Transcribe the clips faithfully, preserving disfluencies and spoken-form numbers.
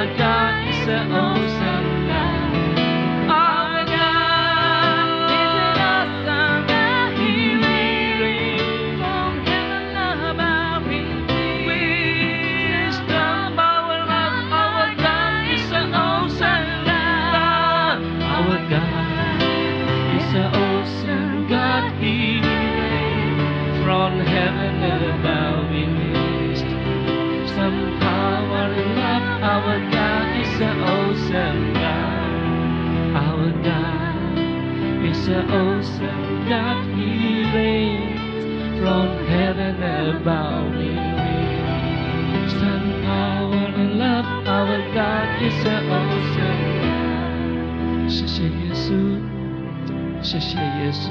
Our God is an awesome God. Our God is an awesome God. He reigns from heaven above with wisdom, power, love. Our God is an awesome God. Our God is an awesome God. He reigns from heaven above with wisdom, power, and love. Our God is an awesome God. Our God is an awesome God. He reigns from heaven above with wisdom, power, and love. Our God is an awesome God. 谢谢耶稣，谢谢耶稣，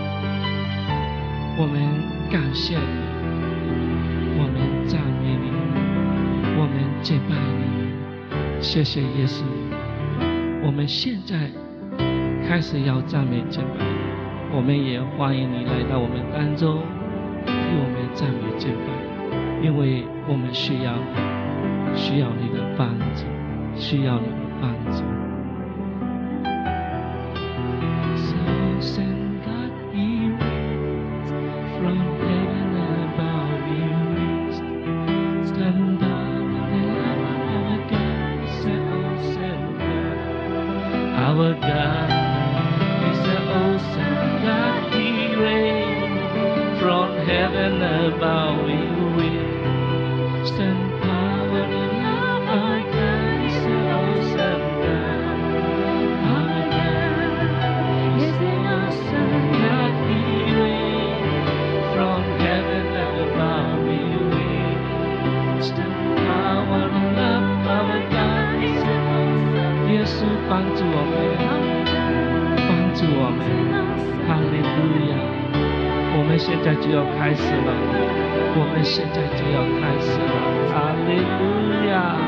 我们感谢你，我们赞美你，我们敬拜你。谢谢耶稣，我们现在开始要赞美敬拜你，我们也欢迎你来到我们当中，替我们赞美敬拜，因为我们需要你，需要你的帮助，需要你的帮助。Awesome God, He reigns from heaven above. He reigns, stand up and love. Our God is an awesome God. Our God is an awesome God. He reigns from heaven above. He reigns, stand power and love. Our God is an awesome God. Our God is an awesome God. He reigns from heaven above. He reigns, stand power and love. Our God is an awesome God. 耶稣帮助我们，帮助我们，哈利路亚！我们现在就要开始了，我们现在就要开始了，哈利路亚！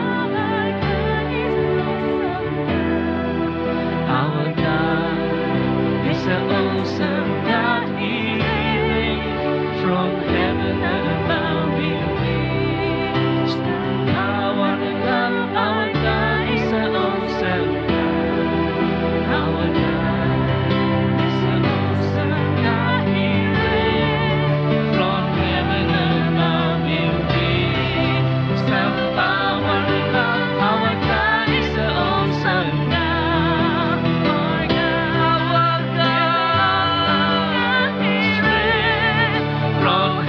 Our God is an awesome God. He reigns from heaven above. He reigns, power and love. Our God is an awesome God. Our God is an awesome God. He reigns from heaven above. He reigns, power and love. Our God is an awesome God. From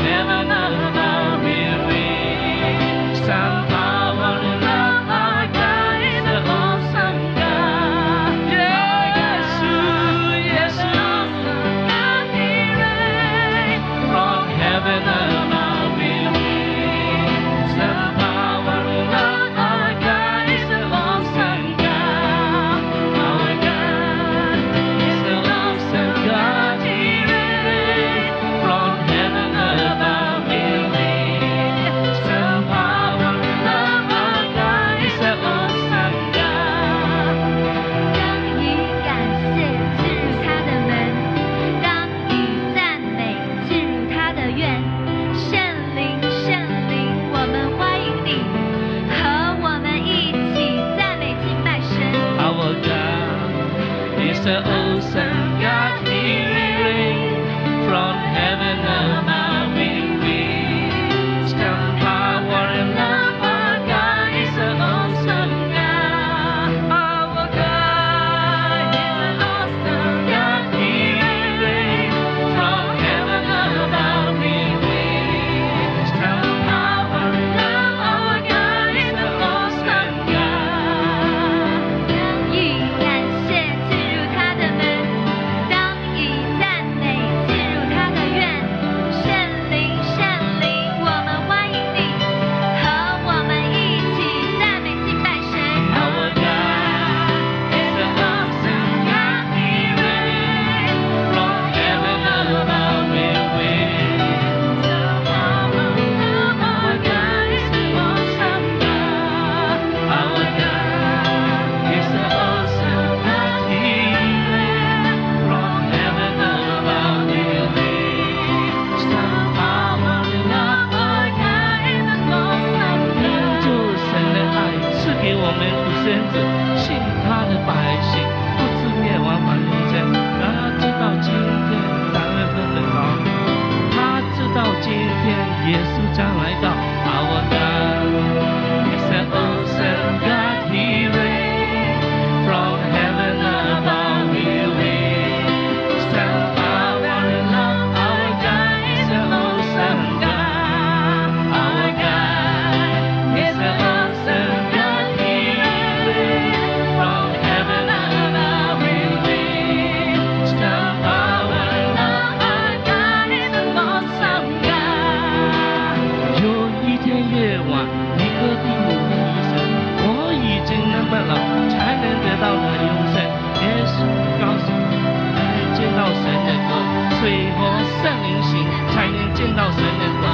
话，尼哥底母问医生：我已经那么老，才能得到那永生？耶稣告诉我，见到神的国，水和圣灵行，才能见到神的国。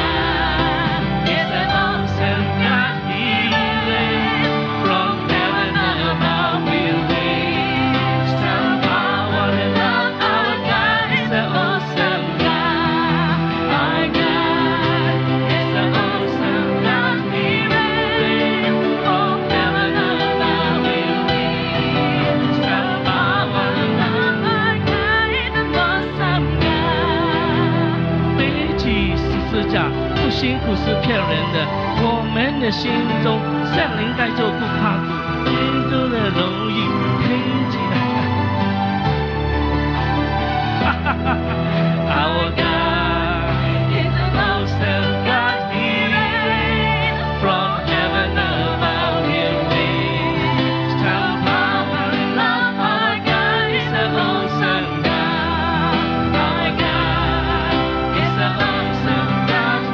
不辛苦是骗人的，我们的心中圣灵带着不怕苦，基督的荣誉听起来。哈哈哈哈 Our God is an awesome God, He reigns from heaven above. He reigns from power and love. Our God is an awesome God. Our God is an awesome God.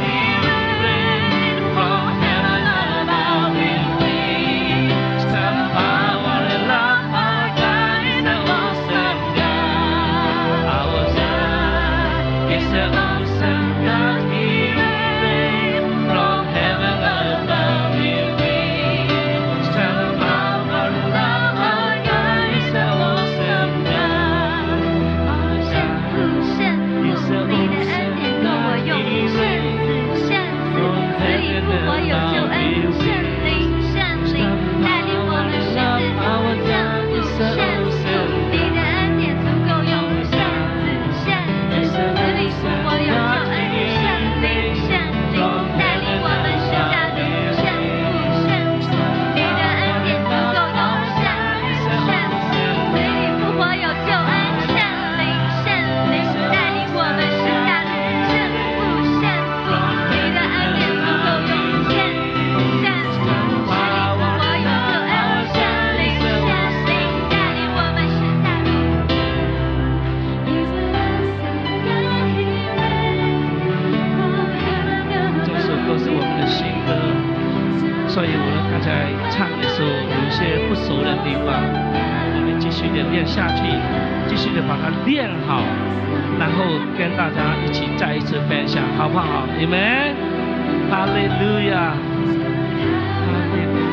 所以我们刚才唱的时候有一些不熟的地方，我们继续的练下去，继续的把它练好，然后跟大家一起再一次分享，好不好？你们，哈利路亚，哈利路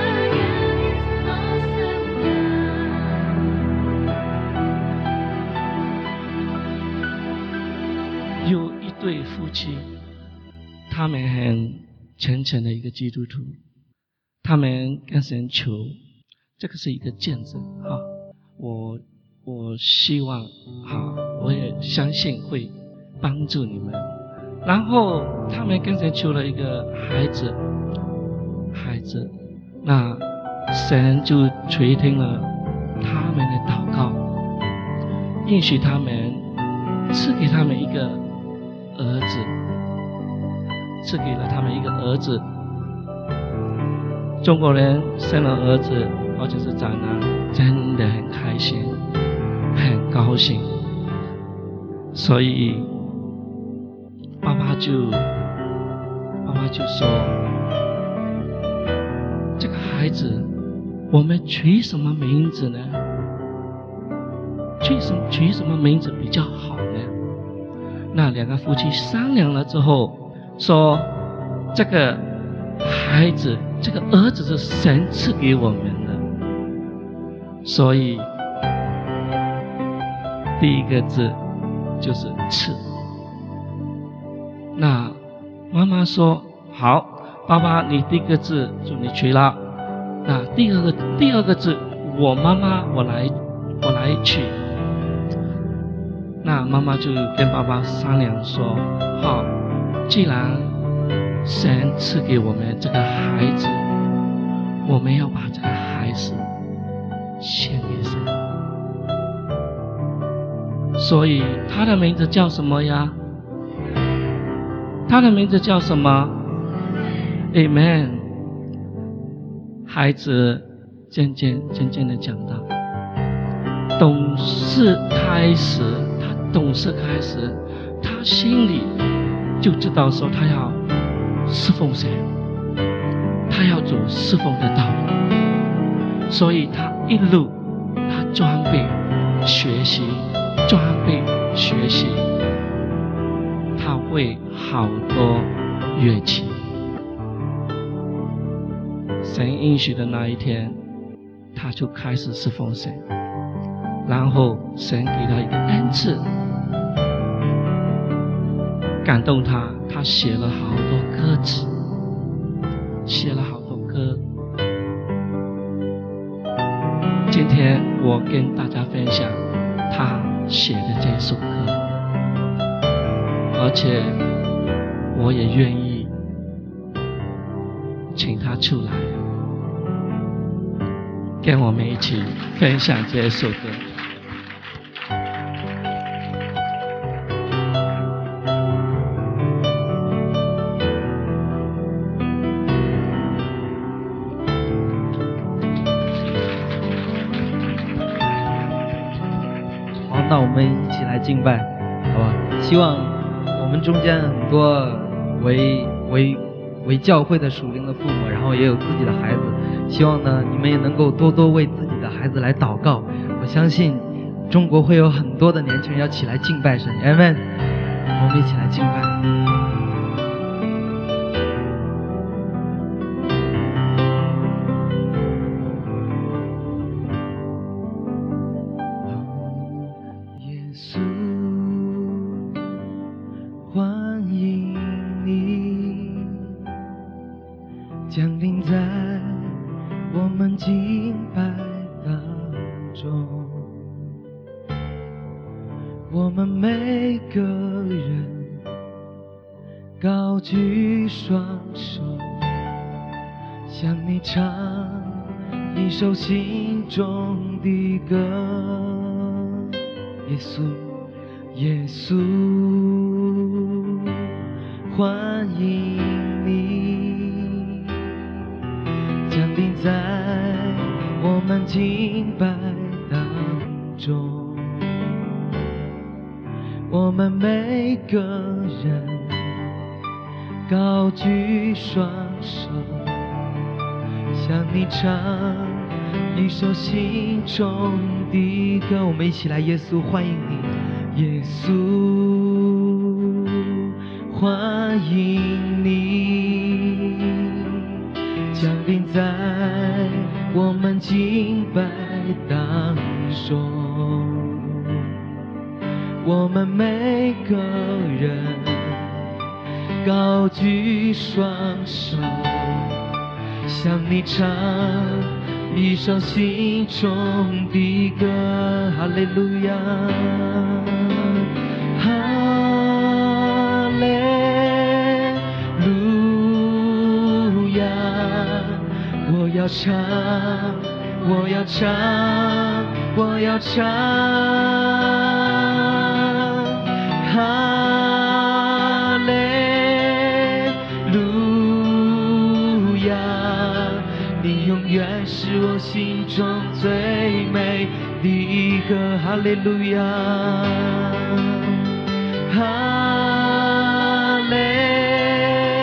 亚。有一对夫妻，他们很虔诚的一个基督徒。他们跟神求，这个是一个见证哈。我我希望哈，我也相信会帮助你们。然后他们跟神求了一个孩子，孩子，那神就垂听了他们的祷告，应许他们，赐给他们一个儿子，赐给了他们一个儿子。中国人生了儿子或者是长男，真的很开心，很高兴。所以爸爸就爸爸就说，这个孩子我们取什么名字呢？取什么取什么名字比较好呢？那两个夫妻商量了之后说，这个孩子这个儿子是神赐给我们的，所以第一个字就是赐。那妈妈说好，爸爸你第一个字就你取了，那第二个第二个字我妈妈我来我来取。那妈妈就跟爸爸商量说，好，既然神赐给我们这个孩子，我们要把这个孩子献给神。所以他的名字叫什么呀？他的名字叫什么 ？Amen。孩子渐渐渐渐的长大，懂事开始，他懂事开始，他心里就知道说他要侍奉神， 他要走侍奉的道路，所以他一路他装备学习，装备学习，他会好多乐器。神应许的那一天，他就开始侍奉神，然后神给他一个恩赐，感动他，他写了好多歌词，写了好多歌。今天我跟大家分享他写的这首歌，而且我也愿意请他出来，跟我们一起分享这首歌。 好，那我们一起来敬拜，好吧？希望我们中间很多为为为教会的属灵的父母，然后也有自己的孩子，希望呢你们也能够多多为自己的孩子来祷告。我相信中国会有很多的年轻人要起来敬拜神 ，Amen。我们一起来敬拜。降临在我们敬拜当中，我们每个人高举双手，向你唱一首心中的歌。耶稣，耶稣，欢迎你降临在我们敬拜当中，我们每个人高举双手，向你唱一首心中的歌。我们一起来，耶稣欢迎你，耶稣欢迎你降临在我们敬拜当中，我们每个人高举双手，向你唱一首心中的歌。哈利路亚，哈利路亚，我要唱，我要唱，我要唱，哈利路亚，你永远是我心中最美的一个。哈利路亚，哈利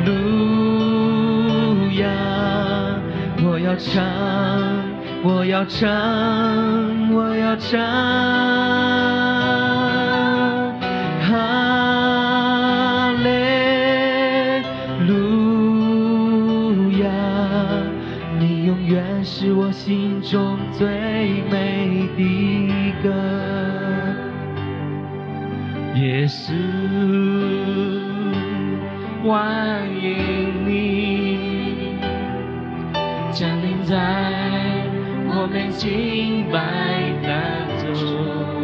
路亚，我要唱，我要唱，我要唱，哈利路亚，你永远是我心中最美的歌。耶稣欢迎你降临在我们敬拜当中，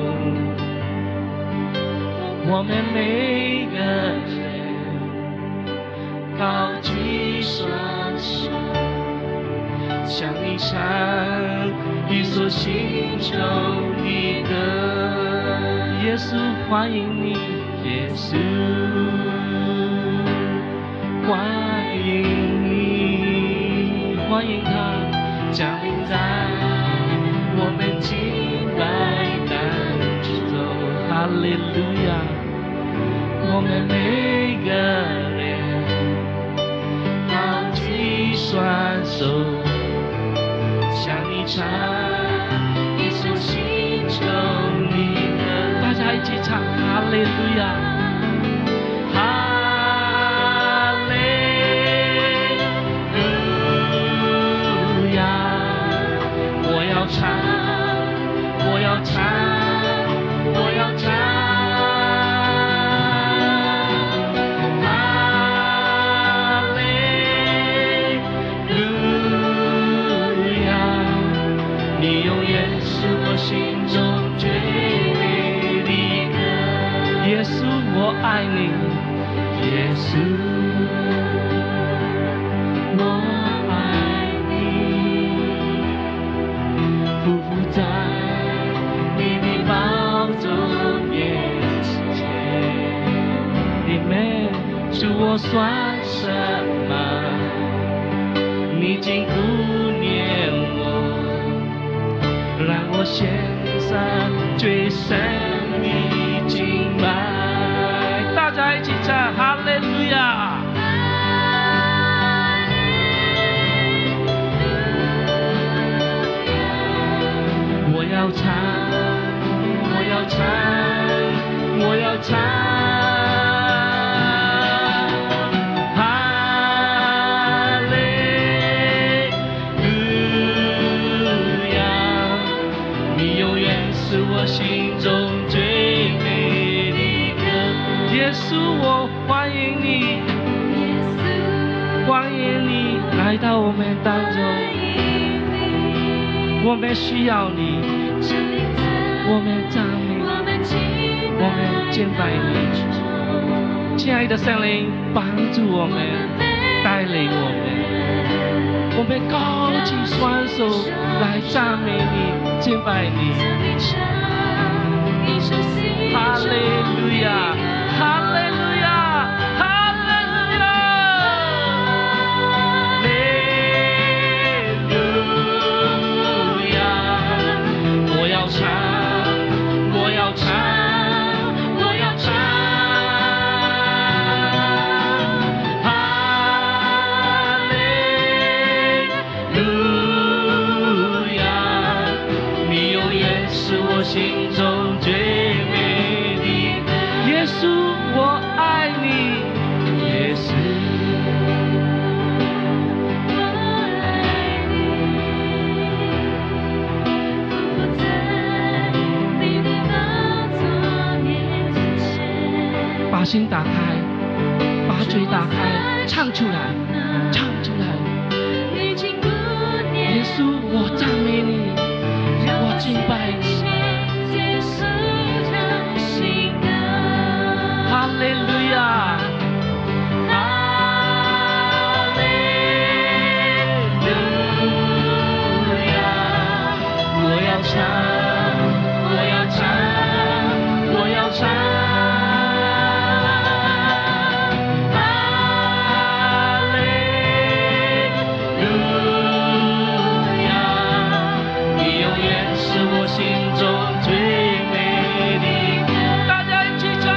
我们每个人高举双手，向你唱一首心中的歌。耶稣欢迎你，耶稣欢迎你，欢迎他降临在我们敬拜当中。哈利路亚，我们每个人高举双双手，向你唱一首心中的歌。大家一起唱，哈利路亚，哈利路亚。我要唱，我要唱，我要唱。心中最美的歌，耶稣我爱你，耶稣我爱你，匍匐在你的宝座面前，你们主我算什么？你竟顾念我，让我献上最深的敬拜。大家一起唱，哈利路亚！我要唱，我要唱，我要唱。心中最美的歌，耶稣我欢迎你，欢迎你来到我们当中，我们需要你，我们赞美你，我们敬拜你。亲爱的圣灵，帮助我们，带领我们，我们高举双手来赞美你，敬拜你。哈利路亚，哈利路亚，哈利路亚，哈利路亚。我要唱，我要唱，我要唱。哈利路亚，你永远是我心中最美。耶稣，我爱你，耶稣，我爱你，匍匐在你的宝座面前。把心打开，把嘴打开，唱出来，唱出来。耶稣，我赞美你，我敬拜你。哈利路亚，哈利路亚，我要唱，我要唱，我要唱。哈利路亚，你永远是我心中最美的歌。大家一起唱。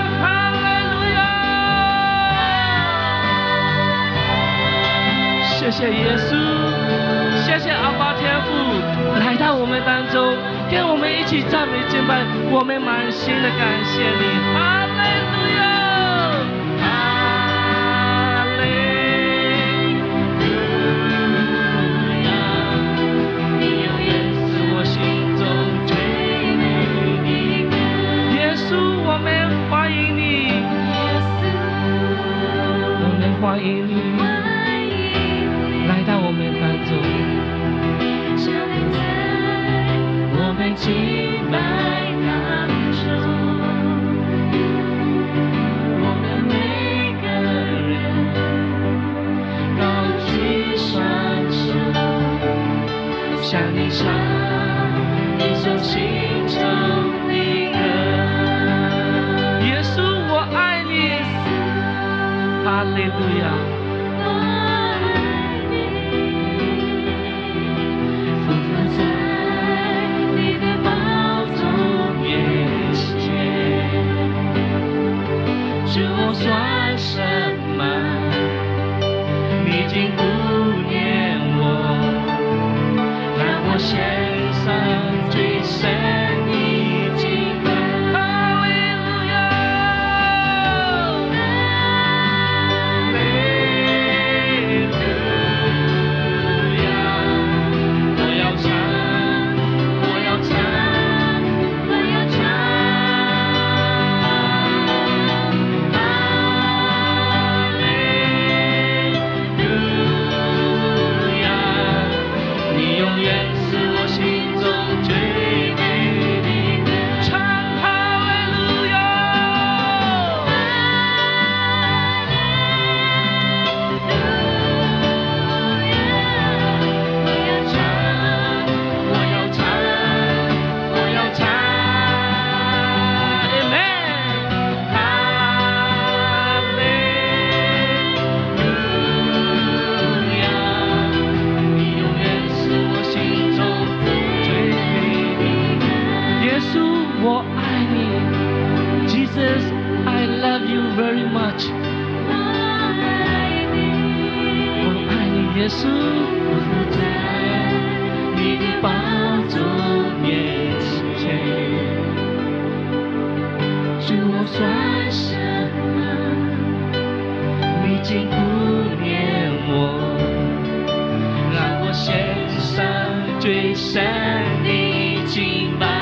谢谢耶稣，谢谢阿爸天父来到我们当中，跟我们一起赞美敬拜，我们满心的感谢你，哈利路亚，哈利路亚，你永远是我心中最美的歌，耶稣，我们欢迎你，我们欢迎你。来到我们当中，我们敬拜当中，我们每个人高举双手，向你唱一首心中的歌。耶稣，我爱你，哈利路亚。算什么？你竟顾念稣，伏在你的宝座面前，主我算什么？你竟不念我，让我献上最深的敬拜。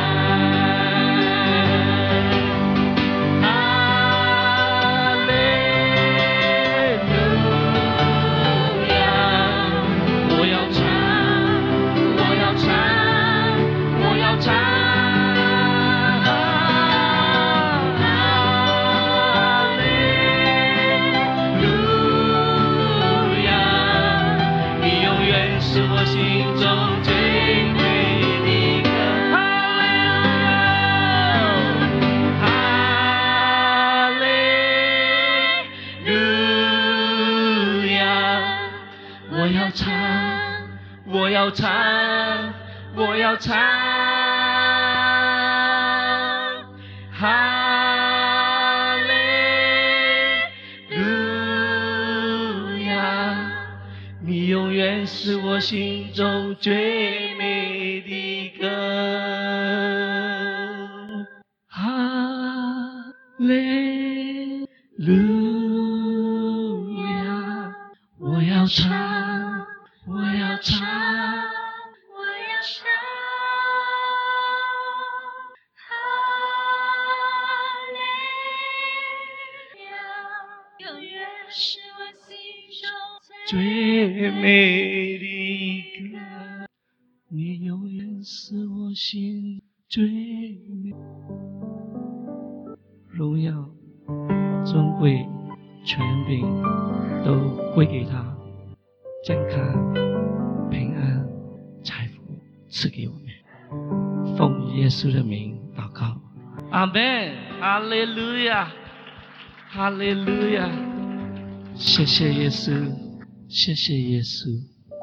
我要唱，我要唱，哈利路亚！你永远是我心中最美的歌，哈利路亚！我要唱，我要唱。最美的歌，你永远是我心最美。荣耀、尊贵、权柄都归给他，健康、平安、财富赐给我们。奉耶稣的名祷告，阿们，哈利路亚，哈利路亚！谢谢耶稣。谢谢耶稣，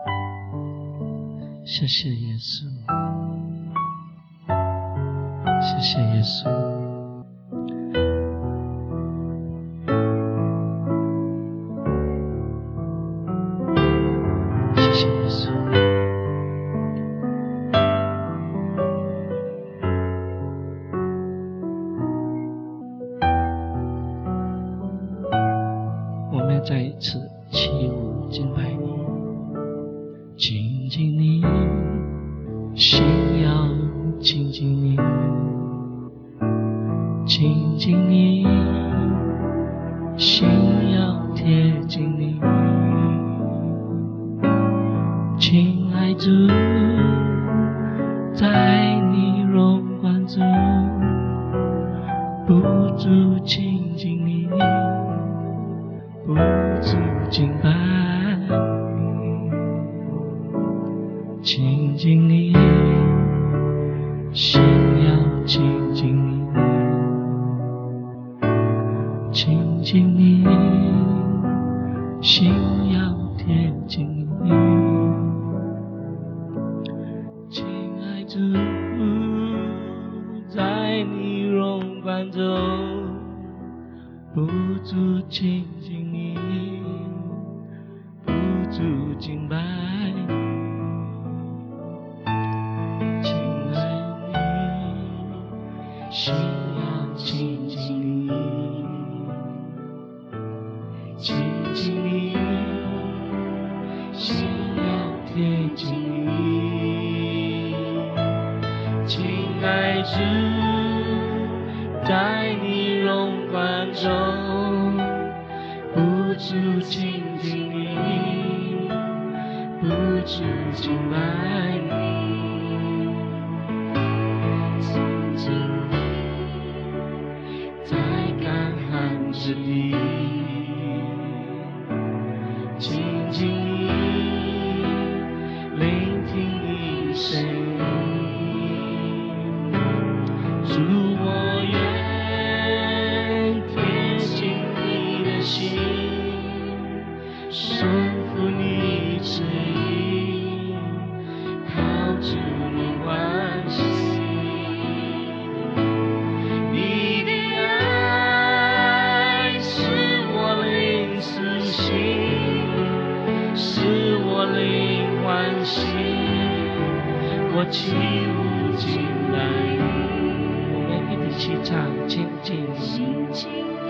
谢谢耶稣，谢谢耶稣。谢谢耶稣。我们再一次起舞敬拜你，亲近你，心要亲近你，亲近你，心要贴近你，亲爱主，在你荣光中不住亲近你，不住敬拜你，亲近你，心要亲近你，亲近你，心要贴近你，亲爱主，在你荣光中不住亲近你，不住敬拜你，亲爱你，心要亲近你，亲近你，心要贴近你，亲爱主，在你荣光中不住亲近你，不住敬拜你，亲近你，在干旱之地，亲近你，聆听你声音，主我愿贴近你的心，顺服你旨意，靠主你欢喜，你的爱使我灵苏醒，使我灵我起舞进来你。我们一起唱，亲近你， 亲近你，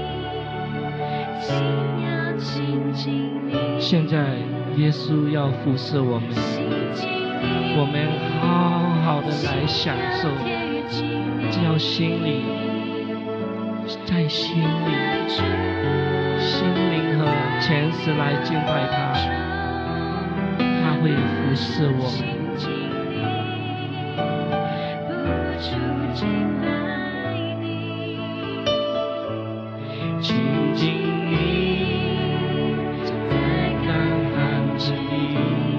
心要亲近你。 现在耶稣要辐射我们， 亲近你， 我们好好的来享受，只要心里，在心里，心灵和诚实来敬拜他，他会辐射我们。亲近你，在干旱之地，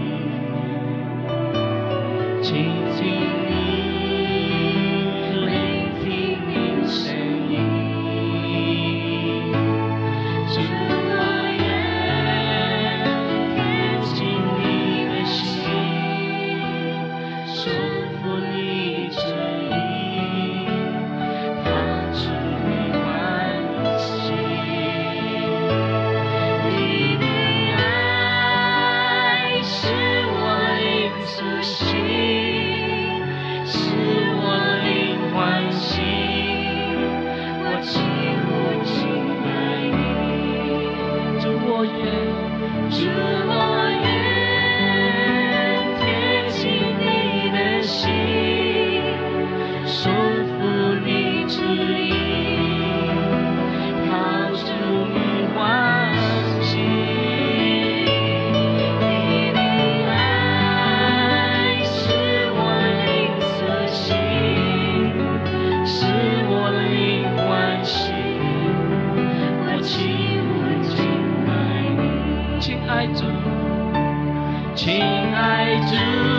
亲近你，聆听你声音。主，我愿贴近你的心，顺服你旨意，靠主你欢喜。你的爱使我灵苏醒，使我灵欢喜，我起舞敬拜你。主，我愿，主，我愿贴近你的心，顺服你旨意，靠主你欢喜。你的爱使我灵苏醒，使我灵欢喜，我起舞敬拜你。亲爱主，亲爱主，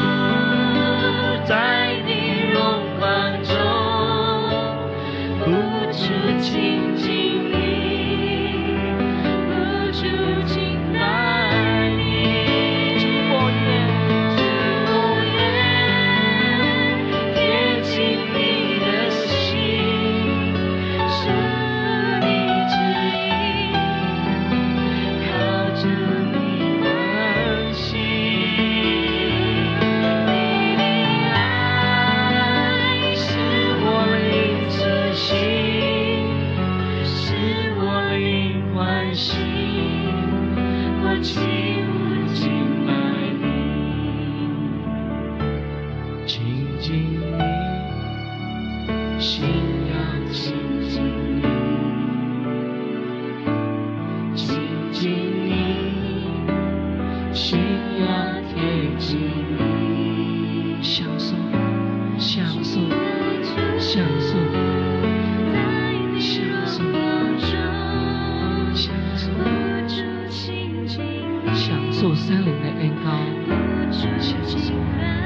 在你荣光中，不住亲近你，不住敬拜你。主，我愿，主，我愿贴近你的心，顺服你旨意，靠主你欢喜。你的爱使我灵苏醒，使我灵欢喜，我起舞敬拜你。亲近你，心要亲近你，亲近你，心要贴近你，享受，享受，享受，享受，享受，享受山林的恩膏，享受，享受，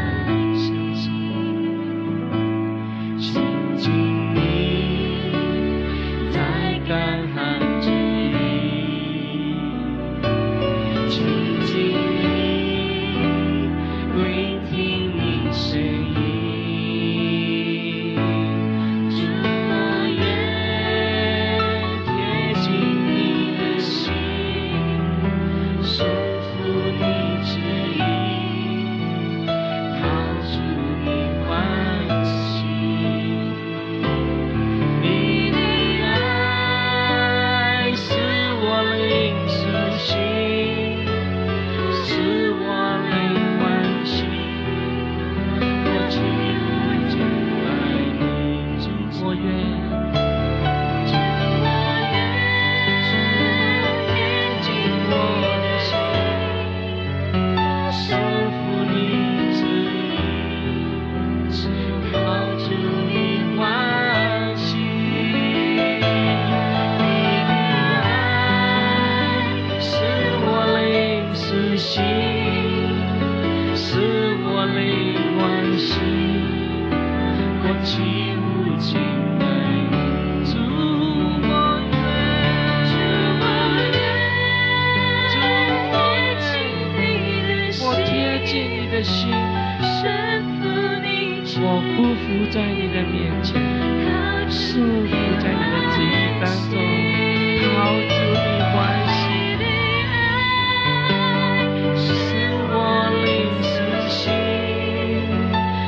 亲近你，在干旱之地，亲近你，聆听你声音。主，我愿贴近你的心，顺服你旨意，靠主你欢喜。你的爱使我灵苏醒，使我灵欢喜，我起舞敬拜你。主，我愿，主，我愿，主，贴近我的心，顺服你旨意，靠主你欢喜。你的爱使我灵苏醒，使我灵欢喜，我起舞敬拜你。主，我愿，主，我愿，主，我贴近你的心， 顺服你旨意， 我匍匐在你的面前，束缚在你的旨意当中，靠主你欢喜。使我灵苏醒，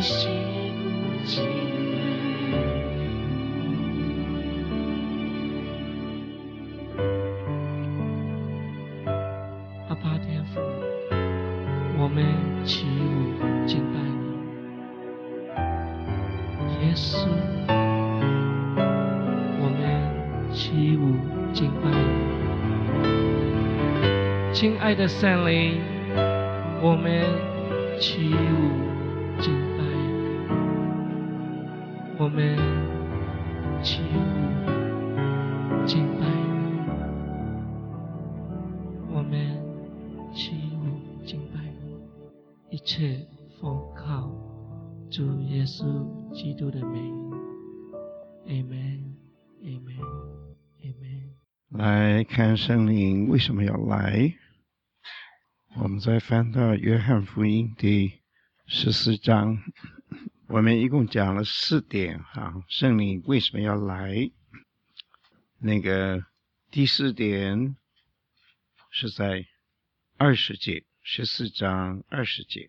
习不尽美。阿爸天父，我们起舞敬拜你，耶稣，我们起舞敬拜你，亲爱的圣灵，我们起舞敬拜你，我们起舞敬拜你，我们起舞敬拜你，一切奉靠主耶稣基督的名 ，Amen Amen Amen。 来看圣灵为什么要来？我们再翻到约翰福音第十四章，我们一共讲了四点哈，圣灵为什么要来？那个第四点是在二十节，十四章二十节。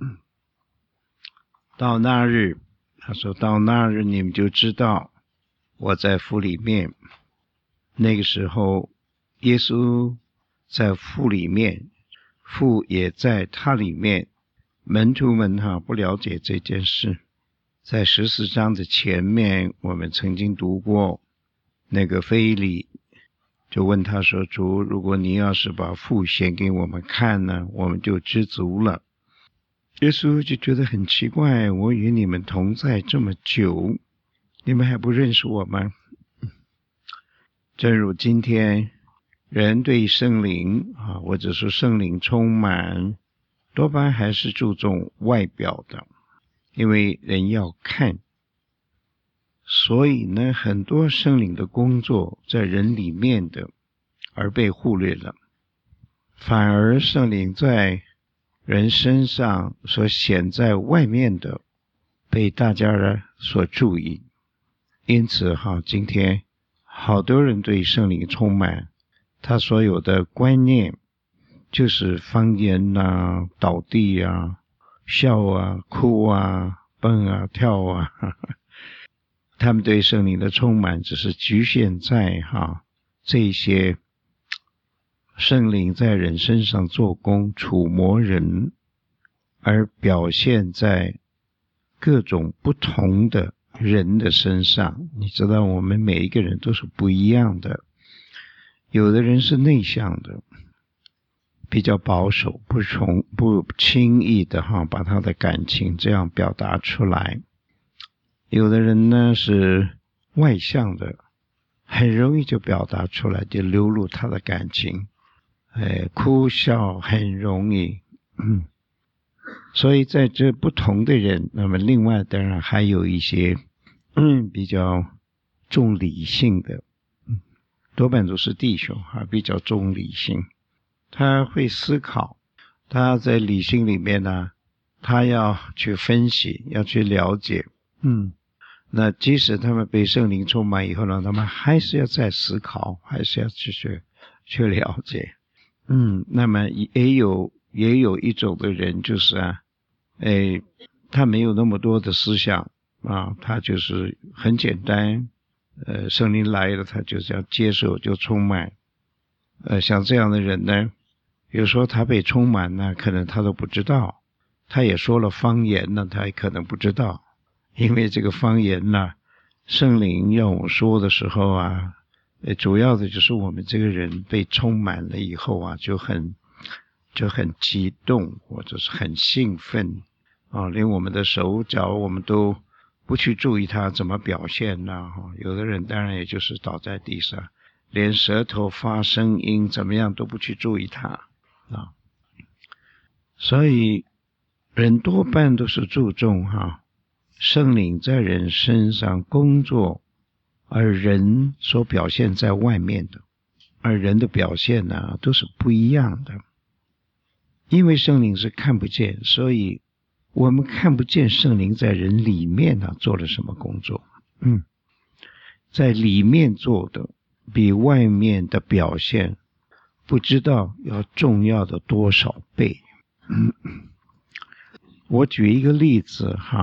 到那日，他说到那日你们就知道我在父里面。那个时候耶稣在父里面，父也在他里面，门徒们哈不了解这件事。在十四章的前面我们曾经读过，那个腓利就问他说，主，如果你要是把父显给我们看呢，我们就知足了。耶稣就觉得很奇怪，我与你们同在这么久，你们还不认识我吗？正如今天人对圣灵啊，或者说圣灵充满，多半还是注重外表的，因为人要看，所以呢，很多圣灵的工作在人里面的而被忽略了，反而圣灵在人身上所显在外面的被大家所注意。因此哈，今天好多人对圣灵充满，他所有的观念就是方言啊、倒地啊、笑啊、哭啊、蹦啊、跳啊，呵呵，他们对圣灵的充满只是局限在哈这些圣灵在人身上做工，触摸人，而表现在各种不同的人的身上。你知道我们每一个人都是不一样的，有的人是内向的，比较保守，不从不轻易的哈把他的感情这样表达出来。有的人呢是外向的，很容易就表达出来，就流露他的感情，哎，哭笑很容易。嗯，所以在这不同的人，那么另外当然还有一些嗯比较重理性的，嗯，多半都是弟兄哈，比较重理性，他会思考，他在理性里面呢，他要去分析，要去了解，嗯，那即使他们被圣灵充满以后呢，他们还是要再思考，还是要去去去了解，嗯，那么也有也有一种的人就是啊，哎，他没有那么多的思想啊，他就是很简单，呃，圣灵来了，他就是要接受，就充满。呃，像这样的人呢，有时候他被充满呢，可能他都不知道，他也说了方言呢，他也可能不知道，因为这个方言呢，圣灵要我说的时候啊，呃，主要的就是我们这个人被充满了以后啊，就很就很激动，或者是很兴奋啊，连我们的手脚我们都不去注意它怎么表现呢？有的人当然也就是倒在地上，连舌头发声音怎么样都不去注意它啊。所以人多半都是注重哈圣灵在人身上工作，而人所表现在外面的，而人的表现呢都是不一样的。因为圣灵是看不见，所以我们看不见圣灵在人里面呢做了什么工作。嗯，在里面做的比外面的表现不知道要重要的多少倍。嗯，我举一个例子哈，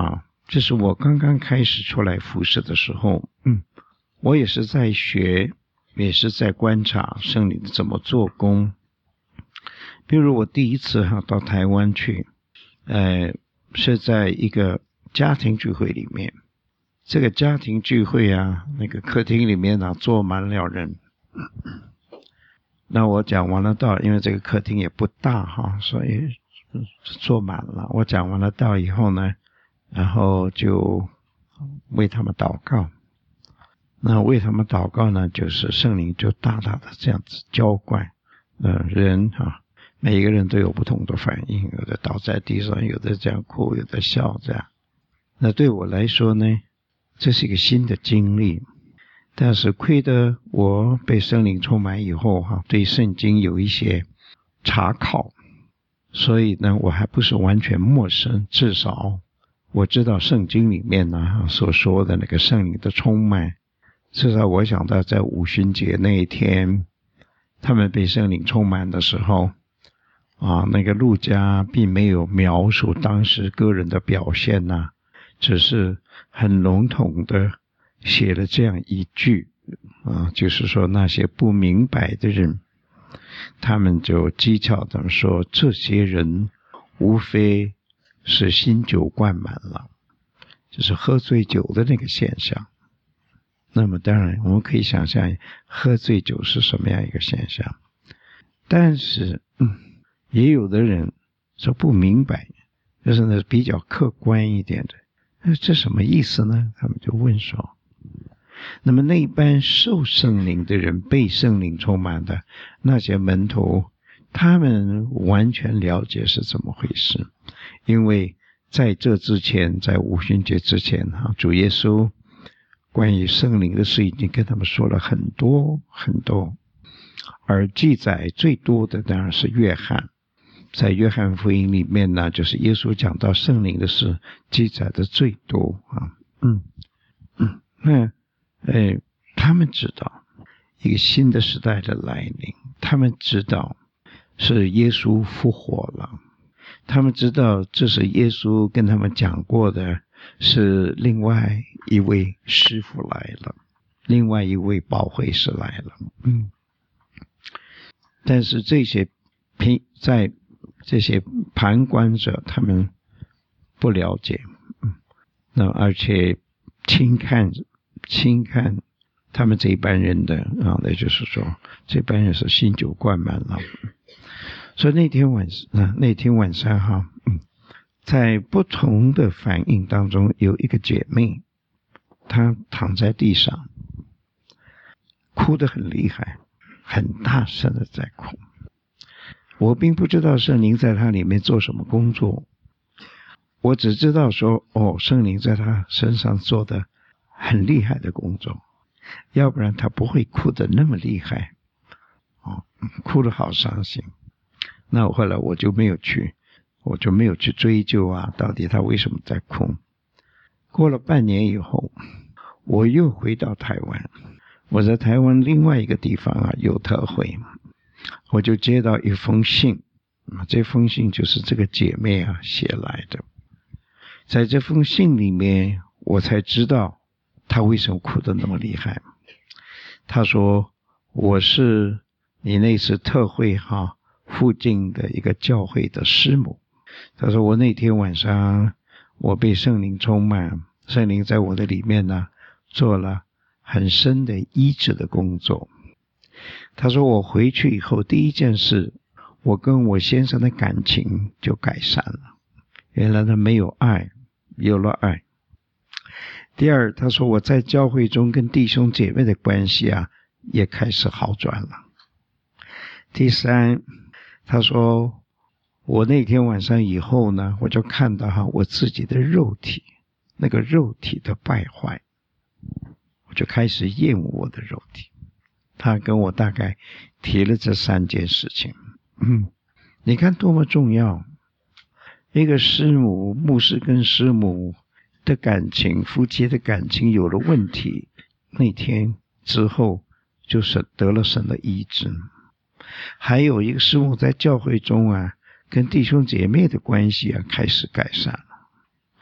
这是我刚刚开始出来服侍的时候，嗯，我也是在学，也是在观察圣灵怎么做工。比如我第一次哈到台湾去，呃，是在一个家庭聚会里面。这个家庭聚会啊，那个客厅里面啊坐满了人。那我讲完了道，因为这个客厅也不大哈，所以坐满了。我讲完了道以后呢，然后就为他们祷告。那为他们祷告呢，就是圣灵就大大的这样子浇灌，呃，人啊，每一个人都有不同的反应，有的倒在地上，有的这样哭，有的笑，这样。那对我来说呢，这是一个新的经历。但是亏得我被圣灵充满以后哈，对圣经有一些查考，所以呢，我还不是完全陌生，至少我知道圣经里面呢所说的那个圣灵的充满。至少我想到在五旬节那一天，他们被圣灵充满的时候啊，那个路加并没有描述当时个人的表现呐、啊，只是很笼统的写了这样一句啊，就是说那些不明白的人，他们就讥诮地说，这些人无非是新酒灌满了，就是喝醉酒的那个现象。那么当然我们可以想象喝醉酒是什么样一个现象，但是嗯，也有的人说不明白，就是呢比较客观一点的，这什么意思呢？他们就问说，那么那一般受圣灵的人，被圣灵充满的那些门徒，他们完全了解是怎么回事，因为在这之前，在五旬节之前哈，主耶稣关于圣灵的事已经跟他们说了很多很多，而记载最多的当然是约翰。在约翰福音里面呢，就是耶稣讲到圣灵的事记载的最多啊。嗯嗯，那呃，他们知道一个新的时代的来临，他们知道是耶稣复活了，他们知道这是耶稣跟他们讲过的，是另外一位师傅来了，另外一位保惠师来了。嗯，但是这些在这些旁观者他们不了解，嗯，那而且轻看轻看他们这一班人的啊，也就是说这班人是新酒灌满了。所以那天晚上、啊、那天晚上哈，嗯，在不同的反应当中，有一个姐妹，她躺在地上，哭得很厉害，很大声的在哭。我并不知道圣灵在她里面做什么工作，我只知道说，哦，圣灵在她身上做的很厉害的工作，要不然她不会哭得那么厉害，哦，哭得好伤心。那后来我就没有去，我就没有去追究啊，到底他为什么在哭。过了半年以后，我又回到台湾，我在台湾另外一个地方啊有特会，我就接到一封信，这封信就是这个姐妹啊写来的。在这封信里面，我才知道她为什么哭得那么厉害。她说，我是你那次特会哈附近的一个教会的师母。他说，我那天晚上我被圣灵充满，圣灵在我的里面呢做了很深的医治的工作。他说，我回去以后第一件事，我跟我先生的感情就改善了，原来他没有爱，有了爱。第二，他说我在教会中跟弟兄姐妹的关系啊也开始好转了。第三，他说我那天晚上以后呢，我就看到哈我自己的肉体，那个肉体的败坏，我就开始厌恶我的肉体。他跟我大概提了这三件事情。嗯，你看多么重要，一个师母牧师跟师母的感情，夫妻的感情有了问题，那天之后就是得了神的医治。还有一个师母在教会中啊跟弟兄姐妹的关系啊开始改善了。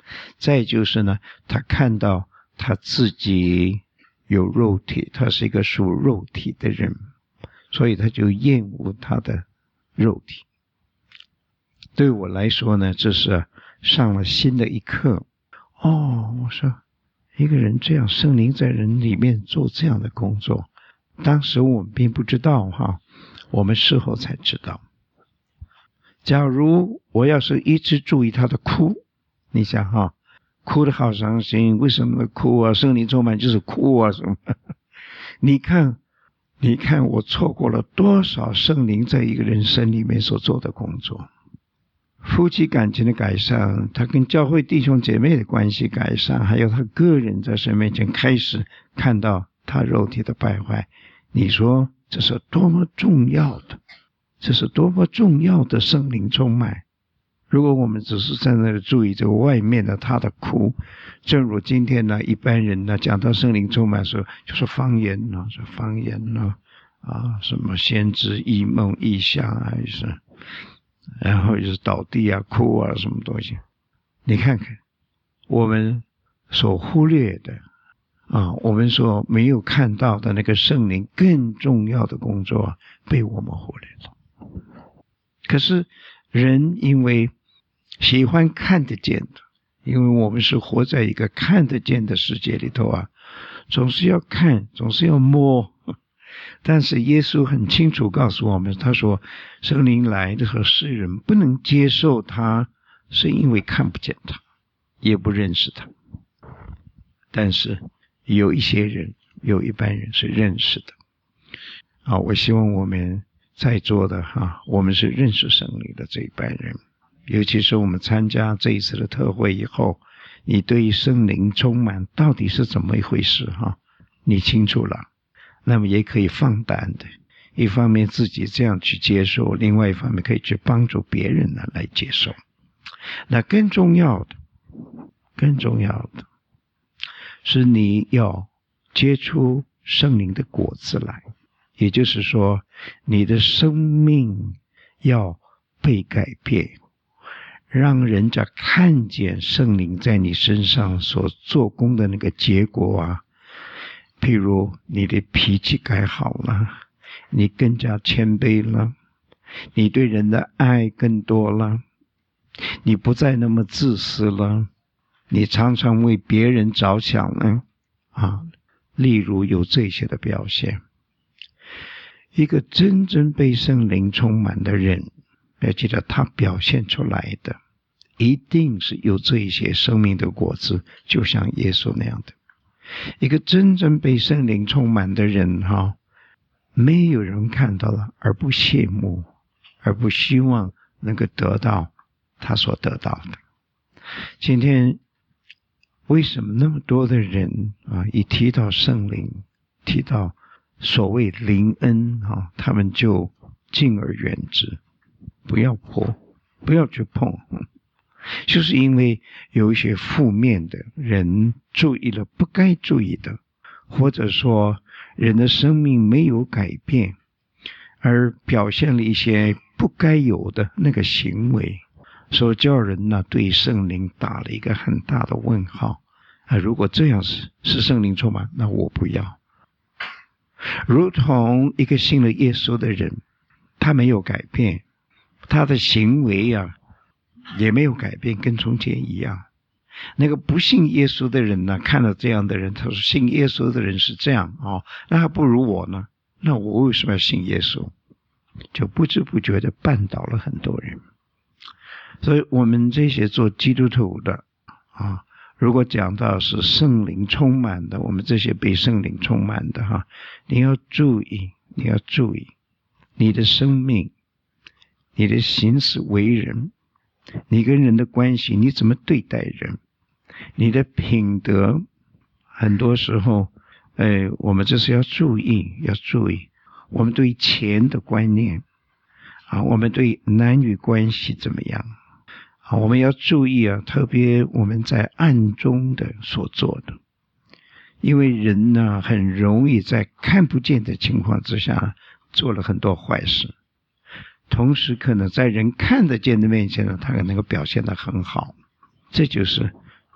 再就是呢，他看到他自己有肉体，他是一个属肉体的人，所以他就厌恶他的肉体。对我来说呢，这是上了新的一课。哦，我说一个人这样，圣灵在人里面做这样的工作，当时我们并不知道哈，我们事后才知道。假如我要是一直注意他的哭，你想哈，哭得好伤心，为什么哭啊？圣灵充满就是哭啊什么？你看，你看我错过了多少圣灵在一个人生里面所做的工作。夫妻感情的改善，他跟教会弟兄姐妹的关系改善，还有他个人在神面前开始看到他肉体的败坏，你说这是多么重要的，这是多么重要的圣灵充满。如果我们只是在那里注意这个外面的他的苦，正如今天呢，一般人呢讲到圣灵充满的时候，就是方言呢，是方言呢，啊，什么先知异梦异象啊，是，然后就是倒地啊、哭啊，什么东西。你看看，我们所忽略的啊，我们所没有看到的那个圣灵更重要的工作，被我们忽略了。可是人因为喜欢看得见的，因为我们是活在一个看得见的世界里头啊，总是要看，总是要摸。但是耶稣很清楚告诉我们，他说圣灵来的时候，世人不能接受他，是因为看不见他，也不认识他。但是有一些人，有一般人是认识的。啊，我希望我们在座的哈，我们是认识圣灵的这一班人，尤其是我们参加这一次的特会以后，你对圣灵充满到底是怎么一回事哈，你清楚了，那么也可以放胆的，一方面自己这样去接受，另外一方面可以去帮助别人呢来接受。那更重要的，更重要的是你要结出圣灵的果子来，也就是说你的生命要被改变，让人家看见圣灵在你身上所做工的那个结果啊。譬如你的脾气改好了，你更加谦卑了，你对人的爱更多了，你不再那么自私了，你常常为别人着想了啊，例如有这些的表现。一个真正被圣灵充满的人，要记得他表现出来的一定是有这一些生命的果子，就像耶稣那样的。一个真正被圣灵充满的人哈，没有人看到了而不羡慕，而不希望能够得到他所得到的。今天为什么那么多的人啊，一提到圣灵，提到所谓灵恩啊，他们就敬而远之，不要碰，不要去碰，就是因为有一些负面的人注意了不该注意的，或者说人的生命没有改变，而表现了一些不该有的那个行为，所以叫人呢对圣灵打了一个很大的问号啊！如果这样是是圣灵充满，那我不要。如同一个信了耶稣的人，他没有改变，他的行为啊也没有改变，跟从前一样。那个不信耶稣的人呢，看到这样的人，他说信耶稣的人是这样哦，那还不如我呢，那我为什么要信耶稣？就不知不觉的绊倒了很多人。所以我们这些做基督徒的啊，如果讲到是圣灵充满的，我们这些被圣灵充满的哈，你要注意，你要注意你的生命，你的行事为人，你跟人的关系，你怎么对待人，你的品德，很多时候呃，我们这是要注意，要注意我们对钱的观念啊，我们对男女关系怎么样啊，我们要注意啊，特别我们在暗中的所做的，因为人呢很容易在看不见的情况之下做了很多坏事，同时可能在人看得见的面前呢，他能够表现得很好。这就是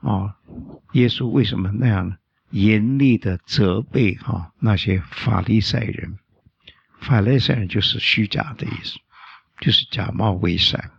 啊，耶稣为什么那样严厉的责备哈那些法利赛人？法利赛人就是虚假的意思，就是假冒伪善。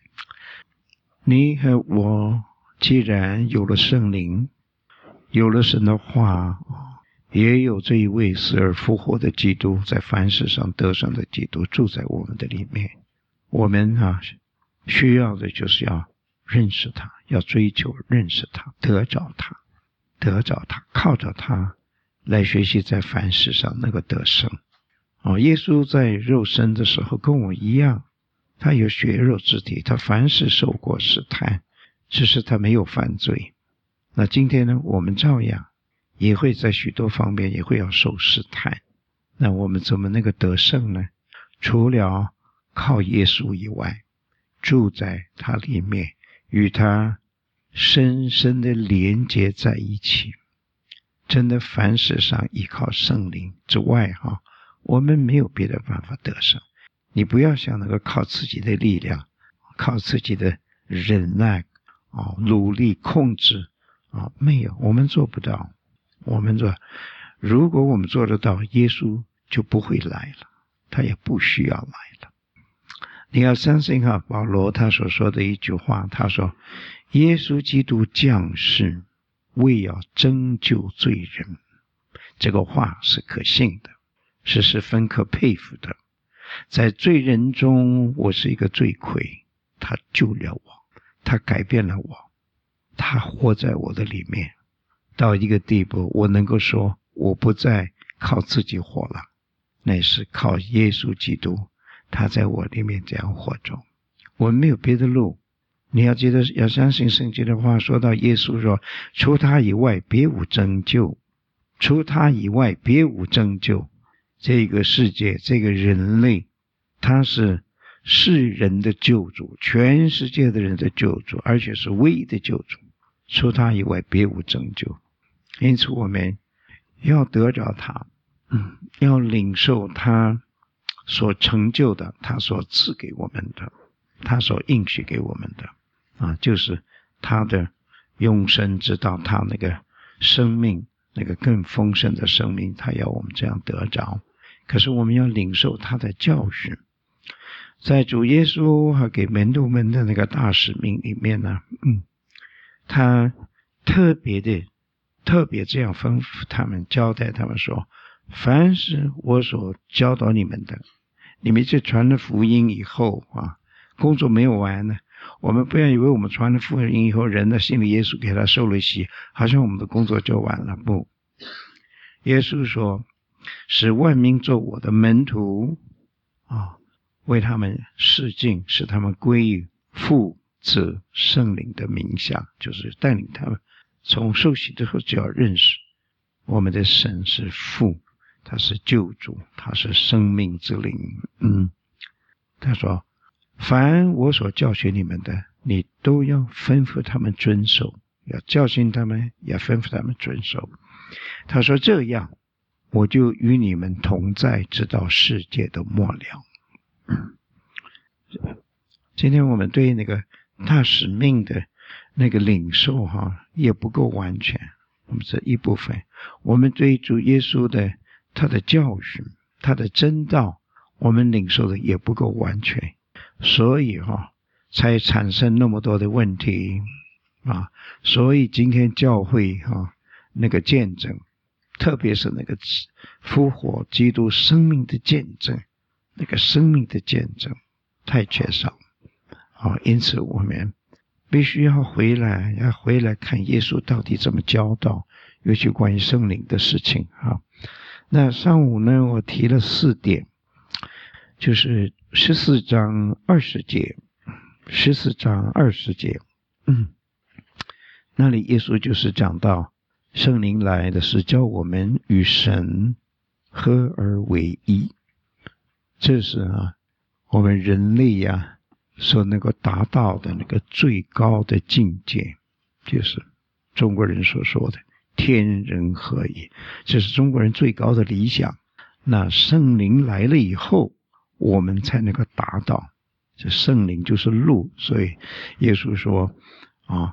你和我既然有了圣灵，有了神的话，也有这一位死而复活的基督，在凡事上得胜的基督住在我们的里面。我们啊，需要的就是要认识他，要追求认识他，得着他，得着他，靠着他来学习在凡事上那个得胜。哦，耶稣在肉身的时候跟我一样，他有血肉之体，他凡事受过试探，只是他没有犯罪。那今天呢，我们照样也会在许多方面也会要受试探。那我们怎么那个得胜呢？除了靠耶稣以外，住在他里面，与他深深的连接在一起，真的凡事上依靠圣灵之外哈，我们没有别的办法得胜。你不要想能够靠自己的力量，靠自己的忍耐啊，努力控制啊，没有，我们做不到。我们做，如果我们做得到，耶稣就不会来了，他也不需要来了。你要相信哈，保罗他所说的一句话，他说耶稣基督降世为要拯救罪人，这个话是可信的，是十分可佩服的。在罪人中，我是一个罪魁，他救了我，他改变了我，他活在我的里面，到一个地步，我能够说我不再靠自己活了，乃是靠耶稣基督，他在我里面这样活着。我们没有别的路，你要记得，要相信圣经的话，说到耶稣说除他以外别无拯救，除他以外别无拯救。这个世界，这个人类，他是世人的救主，全世界的人的救主，而且是唯一的救主，除他以外别无拯救。因此我们要得着他，嗯，要领受他所成就的，他所赐给我们的，他所应许给我们的啊，就是他的永生之道，他那个生命，那个更丰盛的生命，他要我们这样得着。可是我们要领受他的教训，在主耶稣和给门徒们的那个大使命里面呢，嗯，他特别的特别这样吩咐他们，交代他们说，凡是我所教导你们的，你们这传了福音以后啊，工作没有完呢。我们不要以为我们传了福音以后，人的信了耶稣，给他受了洗，好像我们的工作就完了。不，耶稣说使万民做我的门徒啊，为他们示镜，使他们归于父子圣灵的名下，就是带领他们从受洗之后就要认识我们的神是父，他是救主，他是生命之灵。嗯，他说凡我所教训你们的，你都要吩咐他们遵守，要教训他们，要吩咐他们遵守。他说这样我就与你们同在，直到世界的末了。嗯，今天我们对那个大使命的那个领受哈，也不够完全，我们这一部分。我们对主耶稣的他的教训，他的真道，我们领受的也不够完全，所以哈才产生那么多的问题啊。所以今天教会哈那个见证，特别是那个复活基督生命的见证，那个生命的见证太缺少啊。因此我们必须要回来，要回来看耶稣到底怎么教导，尤其关于圣灵的事情啊。那上午呢，我提了四点，就是十四章二十节，十四章二十节，嗯，那里耶稣就是讲到圣灵来的是叫我们与神合而为一，这是啊我们人类呀、啊、所能够达到的那个最高的境界，就是中国人所说的天人合一，这是中国人最高的理想。那圣灵来了以后，我们才能够达到。这圣灵就是路，所以耶稣说啊，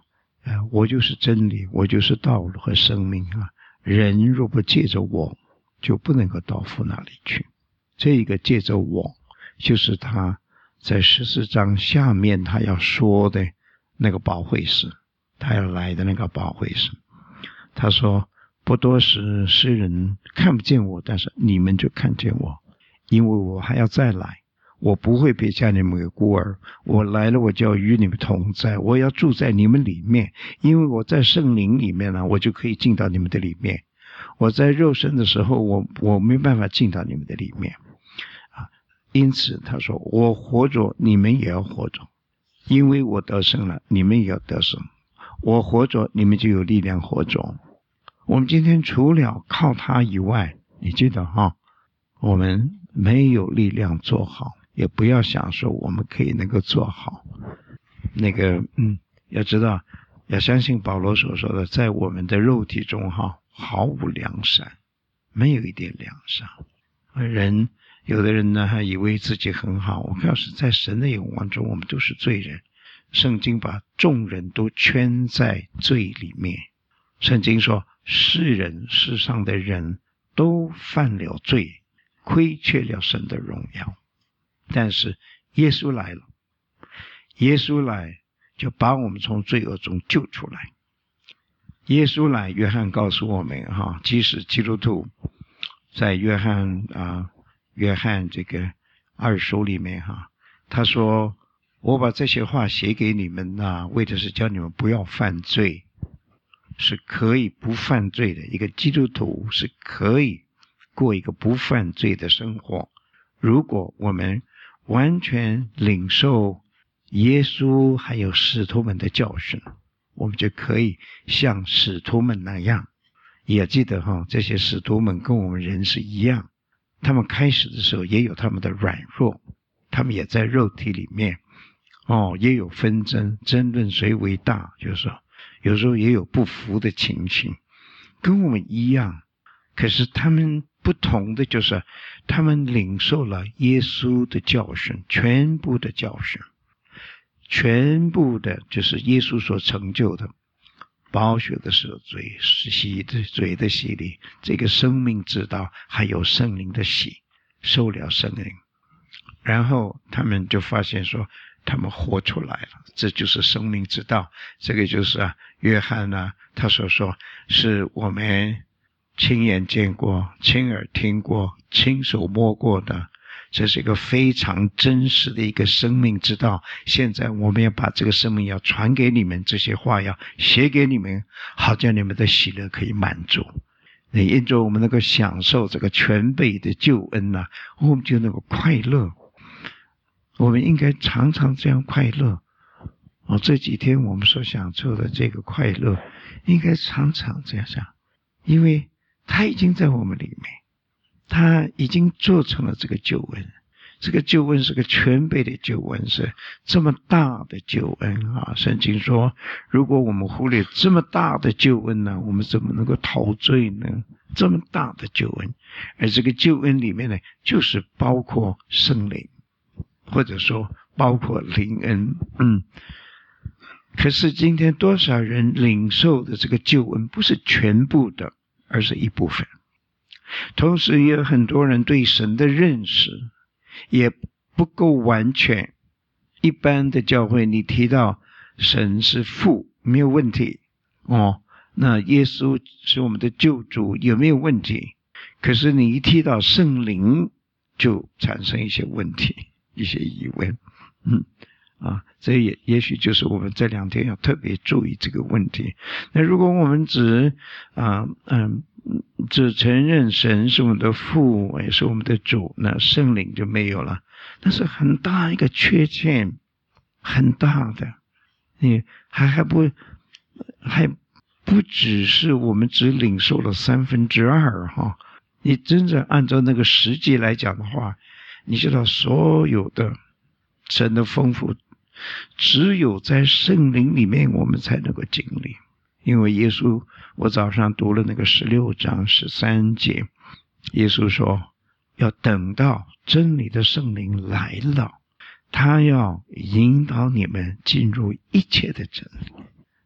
呃，我就是真理，我就是道路和生命啊！人若不借着我，就不能够到父那里去。这个借着我，就是他在十四章下面他要说的那个保惠师，他要来的那个保惠师。他说，不多时世人看不见我，但是你们就看见我，因为我还要再来，我不会别将你们为孤儿，我来了，我就要与你们同在，我要住在你们里面，因为我在圣灵里面呢，我就可以进到你们的里面。我在肉身的时候，我我没办法进到你们的里面啊。因此他说，我活着，你们也要活着，因为我得胜了，你们也要得胜。我活着，你们就有力量活着。我们今天除了靠他以外，你记得哈，我们没有力量做好，也不要想说我们可以能够做好。那个嗯，要知道，要相信保罗所说的，在我们的肉体中哈，毫无良善，没有一点良善。人有的人呢，还以为自己很好。我告诉，在神的眼光中，我们都是罪人。圣经把众人都圈在罪里面。圣经说，世人世上的人都犯了罪，亏缺了神的荣耀。但是耶稣来了，耶稣来就把我们从罪恶中救出来。耶稣来，约翰告诉我们哈，即使基督徒在约翰啊，约翰这个二书里面哈，他说，我把这些话写给你们啊，为的是叫你们不要犯罪，是可以不犯罪的。一个基督徒是可以过一个不犯罪的生活。如果我们完全领受耶稣还有使徒们的教训，我们就可以像使徒们那样。也记得哈，这些使徒们跟我们人是一样，他们开始的时候也有他们的软弱，他们也在肉体里面哦，也有纷争，争论谁为大，就是说有时候也有不服的情形，跟我们一样。可是他们不同的就是他们领受了耶稣的教训，全部的教训，全部的就是耶稣所成就的，宝血的赦罪，洗的罪的洗礼，这个生命之道，还有圣灵的洗，受了圣灵。然后他们就发现说，他们活出来了，这就是生命之道。这个就是啊，约翰呢、啊，他所说是我们亲眼见过，亲耳听过，亲手摸过的，这是一个非常真实的一个生命之道。现在我们要把这个生命要传给你们，这些话要写给你们，好叫你们的喜乐可以满足。你因着我们能够享受这个全备的救恩呢、啊，我们就能够快乐。我们应该常常这样快乐哦，这几天我们所享受的这个快乐应该常常这样想，因为他已经在我们里面，他已经做成了这个救恩。这个救恩是个全备的救恩，是这么大的救恩啊！圣经说，如果我们忽略这么大的救恩呢，我们怎么能够陶醉呢？这么大的救恩，而这个救恩里面呢，就是包括圣灵，或者说包括灵恩。嗯，可是今天多少人领受的这个救恩不是全部的，而是一部分。同时也有很多人对神的认识也不够完全。一般的教会你提到神是父没有问题哦，那耶稣是我们的救主也没有问题，可是你一提到圣灵就产生一些问题，一些疑问。嗯啊，这也也许就是我们这两天要特别注意这个问题。那如果我们只啊嗯只承认神是我们的父，也是我们的主，那圣灵就没有了，那是很大一个缺陷，很大的。你还还不还不只是我们只领受了三分之二哈，你真正按照那个实际来讲的话，你知道所有的神的丰富只有在圣灵里面我们才能够经历。因为耶稣，我早上读了那个十六章十三节，耶稣说要等到真理的圣灵来了，他要引导你们进入一切的真理。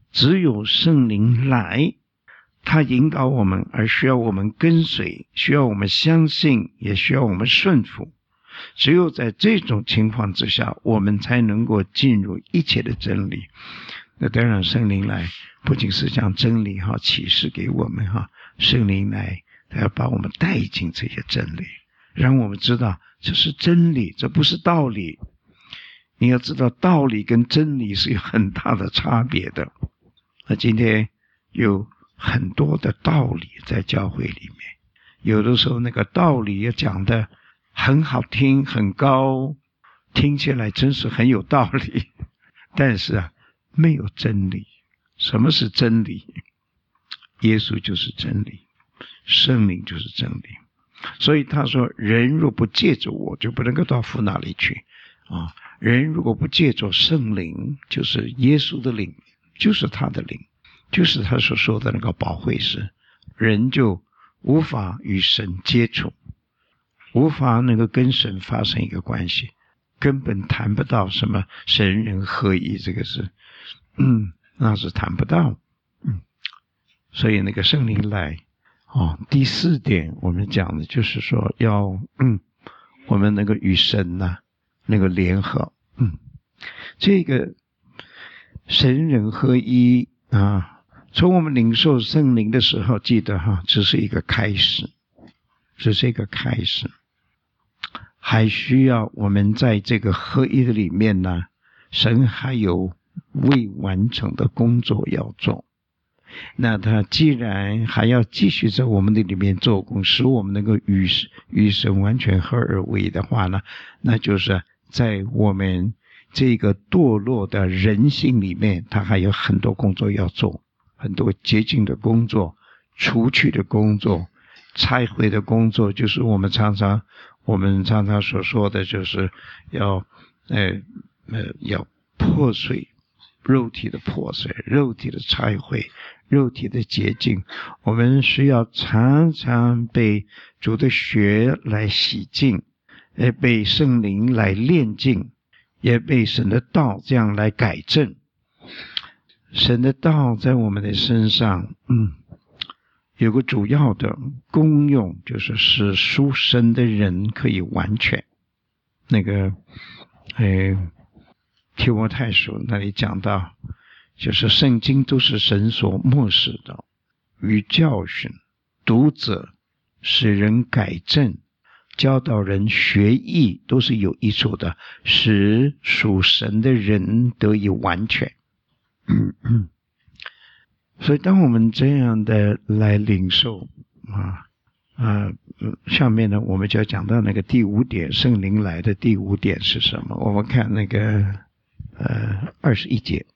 只有圣灵来，他引导我们，而需要我们跟随，需要我们相信，也需要我们顺服。只有在这种情况之下，我们才能够进入一切的真理。那当然圣灵来不仅是将真理哈启示给我们哈，圣灵来他要把我们带进这些真理，让我们知道这是真理，这不是道理。你要知道道理跟真理是有很大的差别的。那今天有很多的道理在教会里面，有的时候那个道理也讲得很好听，很高，听起来真是很有道理，但是啊没有真理。什么是真理？耶稣就是真理，圣灵就是真理。所以他说人若不借着我，就不能够到父那里去啊。人如果不借着圣灵，就是耶稣的灵，就是他的灵，就是他所说的那个保惠师，人就无法与神接触，无法能够跟神发生一个关系，根本谈不到什么神人合一，这个是嗯，那是谈不到。嗯，所以那个圣灵来哦，第四点我们讲的就是说要嗯，我们能够与神呢那个联合。嗯，这个神人合一啊，从我们领受圣灵的时候，记得哈，只是一个开始，只是一个开始，还需要我们在这个合一的里面呢，神还有未完成的工作要做。那他既然还要继续在我们的里面做工，使我们能够与与神完全合而为一的话呢，那就是在我们这个堕落的人性里面，他还有很多工作要做，很多洁净的工作，除去的工作，拆毁的工作，就是我们常常我们常常所说的，就是要呃呃要破碎肉体的破碎，肉体的拆毁，肉体的洁净。我们需要常常被主的血来洗净，也被圣灵来炼净，也被神的道这样来改正。神的道在我们的身上嗯，有个主要的功用，就是使属神的人可以完全。那个呃提摩太书那里讲到，就是圣经都是神所默示的，与教训、读者、使人改正、教导人学义，都是有益处的，使属神的人得以完全。嗯嗯，所以当我们这样的来领受啊啊，下面呢我们就要讲到那个第五点，圣灵来的第五点是什么？我们看那个呃二十一节。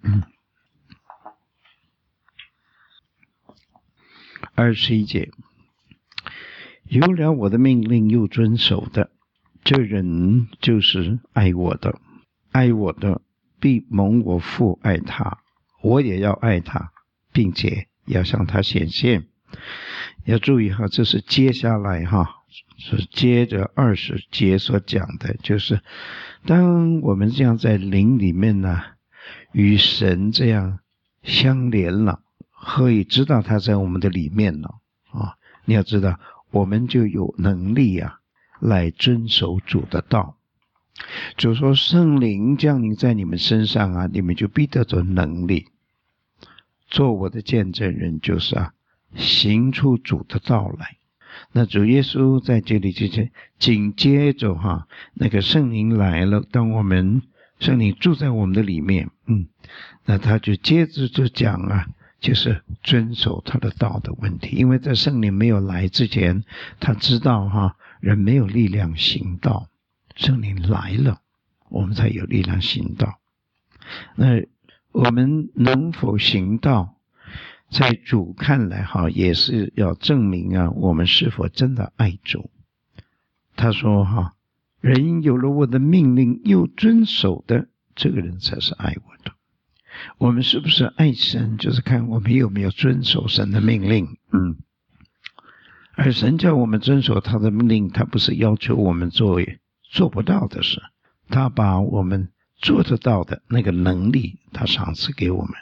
二十一节，有了我的命令又遵守的，这人就是爱我的，爱我的必蒙我父爱他，我也要爱他，并且要向他显现。要注意哈，这是接下来哈，是接着二十节所讲的，就是当我们这样在灵里面呢，与神这样相连了，可以知道他在我们的里面了啊！你要知道，我们就有能力啊，来遵守主的道。就说圣灵降临在你们身上啊，你们就必得着能力，做我的见证人，就是啊，行出主的道来。那主耶稣在这里之前，紧接着哈，那个圣灵来了，当我们圣灵住在我们的里面，嗯，那他就接着就讲啊，就是遵守他的道的问题。因为在圣灵没有来之前，他知道哈，人没有力量行道，圣灵来了，我们才有力量行道。那我们能否行道，在主看来哈，也是要证明啊，我们是否真的爱主。他说哈，人有了我的命令又遵守的，这个人才是爱我的。我们是不是爱神，就是看我们有没有遵守神的命令。嗯，而神叫我们遵守他的命令，他不是要求我们做做不到的事，他把我们做得到的那个能力他赏赐给我们，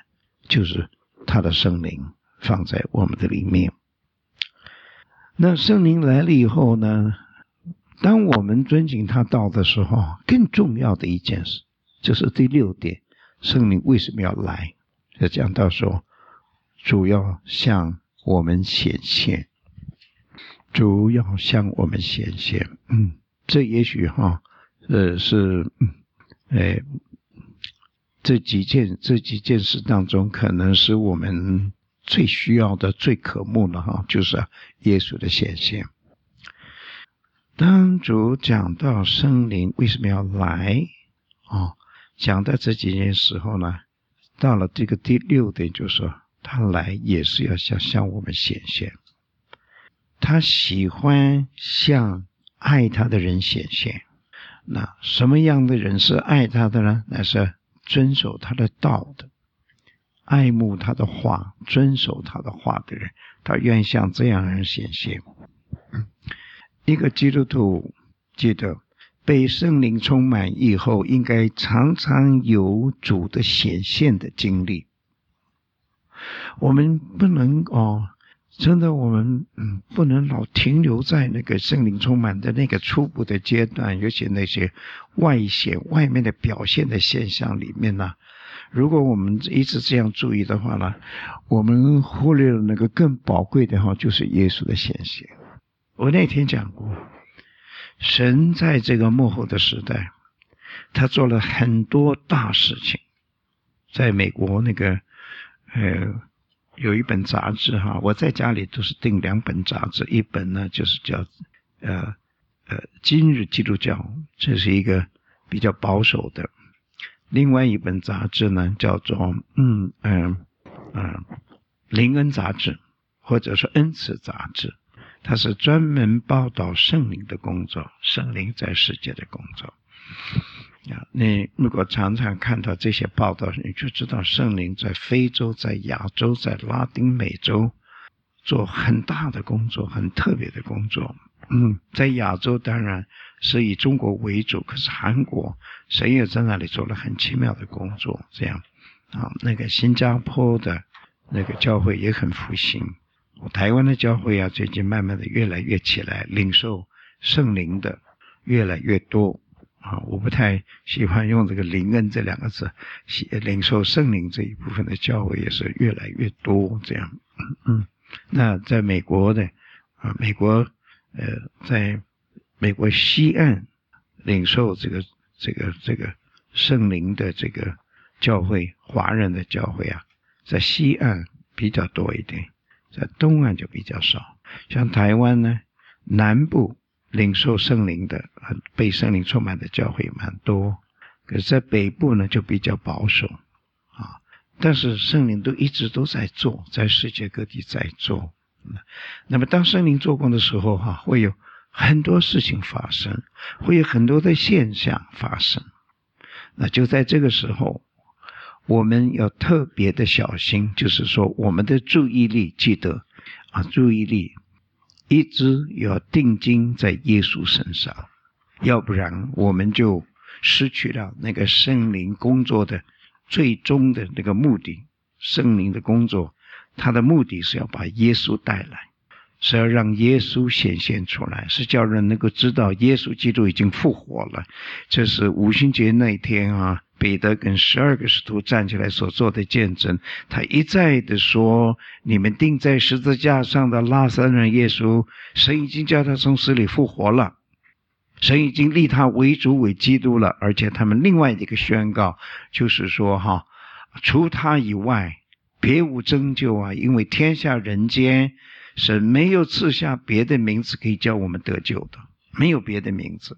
就是他的圣灵放在我们的里面。那圣灵来了以后呢，当我们尊敬他道的时候，更重要的一件事就是第六点，圣灵为什么要来？就讲到说，主要向我们显现，主要向我们显现。嗯，这也许哈，呃是，呃，这几件这几件事当中，可能是我们最需要的、最渴慕的哈，就是耶稣的显现。当主讲到圣灵为什么要来哦，讲到这几件时候呢，到了这个第六点，就是说他来也是要向向我们显现。他喜欢向爱他的人显现。那什么样的人是爱他的呢？那是遵守他的道的，爱慕他的话，遵守他的话的人，他愿意向这样的人显现。一个基督徒记得被圣灵充满以后，应该常常有主的显现的经历。我们不能哦，真的我们嗯不能老停留在那个圣灵充满的那个初步的阶段，尤其那些外显外面的表现的现象里面呢，如果我们一直这样注意的话呢，我们忽略了那个更宝贵的哈，就是耶稣的显现。我那天讲过，神在这个末后的时代，他做了很多大事情。在美国那个呃有一本杂志哈，我在家里都是订两本杂志，一本呢就是叫呃呃今日基督教，这是一个比较保守的；另外一本杂志呢叫做嗯嗯嗯灵恩杂志，或者说恩慈杂志。它是专门报道圣灵的工作，圣灵在世界的工作。你如果常常看到这些报道，你就知道圣灵在非洲、在亚洲、在拉丁美洲做很大的工作，很特别的工作。嗯，在亚洲当然是以中国为主，可是韩国神也在那里做了很奇妙的工作。这样啊，那个新加坡的那个教会也很复兴。台湾的教会啊，最近慢慢的越来越起来，领受圣灵的越来越多啊。我不太喜欢用这个灵恩这两个字，领受圣灵这一部分的教会也是越来越多。这样，嗯，那在美国的啊，美国呃，在美国西岸领受这个这个这个圣灵的这个教会，华人的教会啊，在西岸比较多一点。在东岸就比较少，像台湾呢，南部领受圣灵的、被圣灵充满的教会蛮多，可是在北部呢就比较保守啊。但是圣灵都一直都在做，在世界各地在做。那么当圣灵做工的时候哈、啊，会有很多事情发生，会有很多的现象发生。那就在这个时候，我们要特别的小心，就是说我们的注意力，记得啊，注意力一直要定睛在耶稣身上，要不然我们就失去了那个圣灵工作的最终的那个目的。圣灵的工作，它的目的是要把耶稣带来，是要让耶稣显现出来，是叫人能够知道耶稣基督已经复活了。这是五旬节那天啊，彼得跟十二个使徒站起来所做的见证。他一再的说，你们钉在十字架上的拉撒勒耶稣，神已经叫他从死里复活了，神已经立他为主为基督了。而且他们另外一个宣告就是说哈，除他以外别无拯救啊，因为天下人间神没有赐下别的名字可以叫我们得救的，没有别的名字。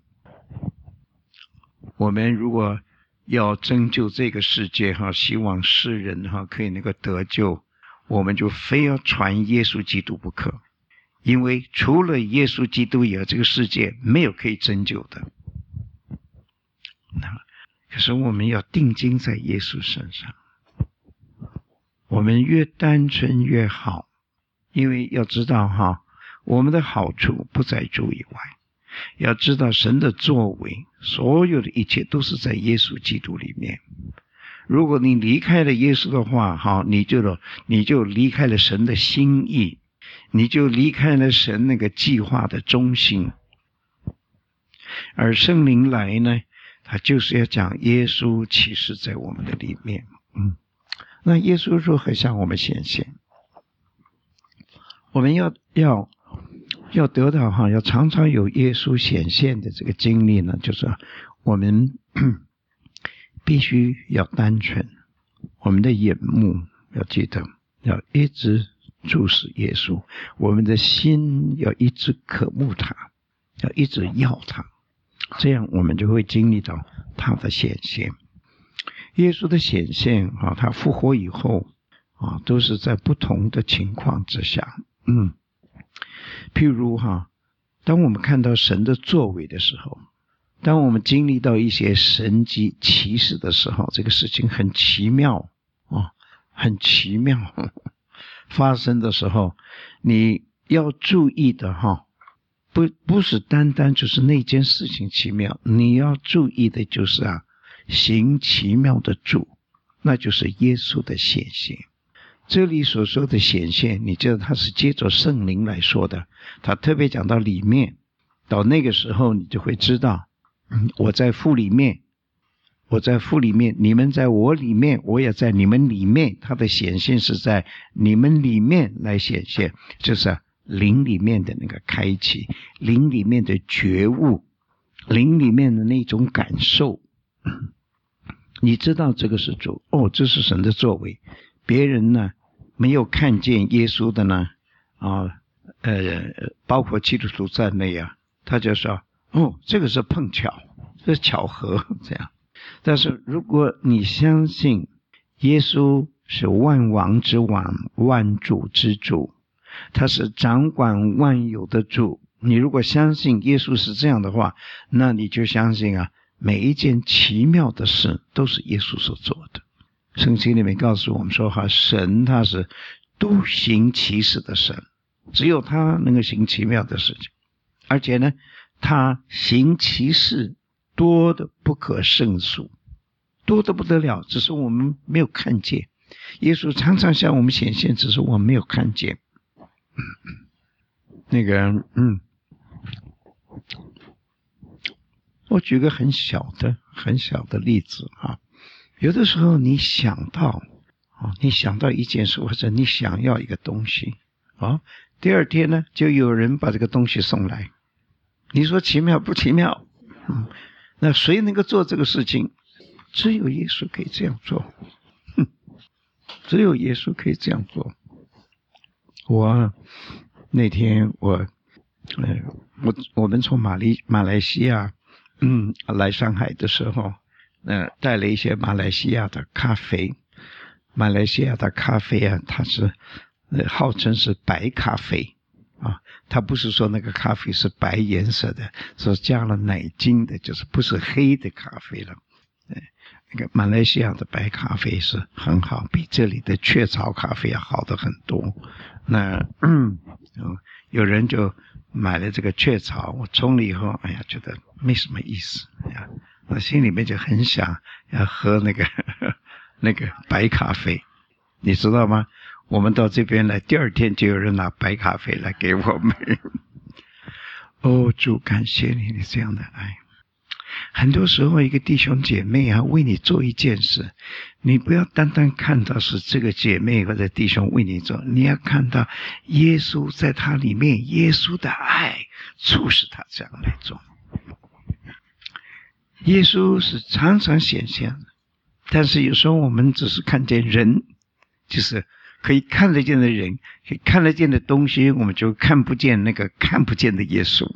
我们如果要拯救这个世界哈，希望世人哈可以能够得救，我们就非要传耶稣基督不可，因为除了耶稣基督以外，这个世界没有可以拯救的。那可是我们要定睛在耶稣身上，我们越单纯越好，因为要知道哈，我们的好处不在主以外，要知道神的作为，所有的一切都是在耶稣基督里面。 如果你离开了耶稣的话，好，你就你就离开了神的心意，你就离开了神那个计划的中心。而圣灵来呢，他就是要讲耶稣启示在我们的里面。嗯，那耶稣如何向我们显现？我们要要要得到哈，要常常有耶稣显现的这个经历呢，就是我们必须要单纯，我们的眼目要记得要一直注视耶稣，我们的心要一直渴慕他，要一直要他，这样我们就会经历到他的显现。耶稣的显现啊，他复活以后啊，都是在不同的情况之下。嗯，譬如哈，当我们看到神的作为的时候，当我们经历到一些神迹奇事的时候，这个事情很奇妙哦，很奇妙呵呵发生的时候，你要注意的哈，不不是单单就是那件事情奇妙，你要注意的就是啊，行奇妙的主，那就是耶稣的显现。这里所说的显现，你知道他是接着圣灵来说的，他特别讲到里面，到那个时候你就会知道，嗯、我在父里面，我在父里面，你们在我里面，我也在你们里面。他的显现是在你们里面来显现，就是啊，灵里面的那个开启，灵里面的觉悟，灵里面的那种感受。你知道这个是主，哦，这是神的作为。别人呢没有看见耶稣的呢，啊，呃，包括基督徒在内啊，他就说，哦，这个是碰巧，这是巧合，这样。但是如果你相信耶稣是万王之王，万主之主，他是掌管万有的主，你如果相信耶稣是这样的话，那你就相信啊，每一件奇妙的事都是耶稣所做的。圣经里面告诉我们说哈，神他是都行奇事的神，只有他能够行奇妙的事情，而且呢，他行奇事多的不可胜数，多的不得了，只是我们没有看见。耶稣常常向我们显现，只是我们没有看见。那个嗯，我举个很小的很小的例子啊，有的时候你想到啊，你想到一件事，或者你想要一个东西啊，第二天呢，就有人把这个东西送来。你说奇妙不奇妙？嗯，那谁能够做这个事情？只有耶稣可以这样做，哼，只有耶稣可以这样做。我那天我，呃，我我们从马来马来西亚，嗯，来上海的时候。呃，带了一些马来西亚的咖啡，马来西亚的咖啡啊，它是呃号称是白咖啡啊，它不是说那个咖啡是白颜色的，是加了奶精的，就是不是黑的咖啡了。呃，那个马来西亚的白咖啡是很好，比这里的雀巢咖啡要好的很多。那嗯，有人就买了这个雀巢，我冲了以后，哎呀，觉得没什么意思，哎呀。我心里面就很想要喝那个呵呵那个白咖啡，你知道吗？我们到这边来，第二天就有人拿白咖啡来给我们。哦，主，感谢你你这样的爱。很多时候一个弟兄姐妹啊为你做一件事，你不要单单看到是这个姐妹或者弟兄为你做，你要看到耶稣在他里面，耶稣的爱促使他这样来做。耶稣是常常显现的，但是有时候我们只是看见人，就是可以看得见的人，可以看得见的东西，我们就看不见那个看不见的耶稣。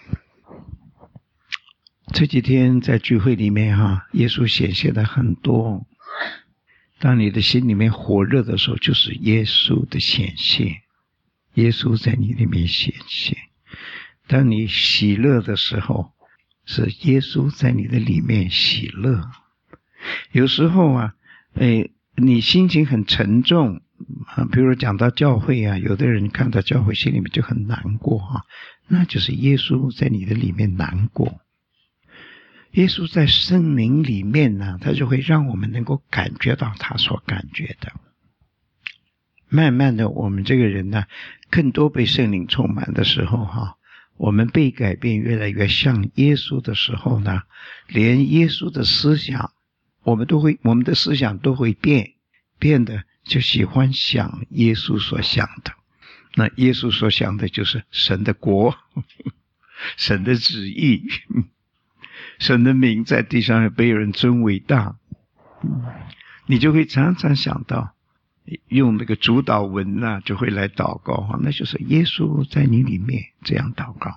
这几天在聚会里面哈，耶稣显现的很多。当你的心里面火热的时候，就是耶稣的显现，耶稣在你里面显现。当你喜乐的时候，是耶稣在你的里面喜乐。有时候啊，哎，你心情很沉重啊，比如讲到教会啊，有的人看到教会心里面就很难过啊，那就是耶稣在你的里面难过。 耶稣在圣灵里面呢，他就会让我们能够感觉到他所感觉的。慢慢的，我们这个人呢，更多被圣灵充满的时候哈，我们被改变越来越像耶稣的时候呢，连耶稣的思想，我们都会，我们的思想都会变，变得就喜欢想耶稣所想的。那耶稣所想的就是神的国，神的旨意，神的名在地上被人尊伟大。你就会常常想到用那个主导文啊，就会来祷告，那就是耶稣在你里面这样祷告。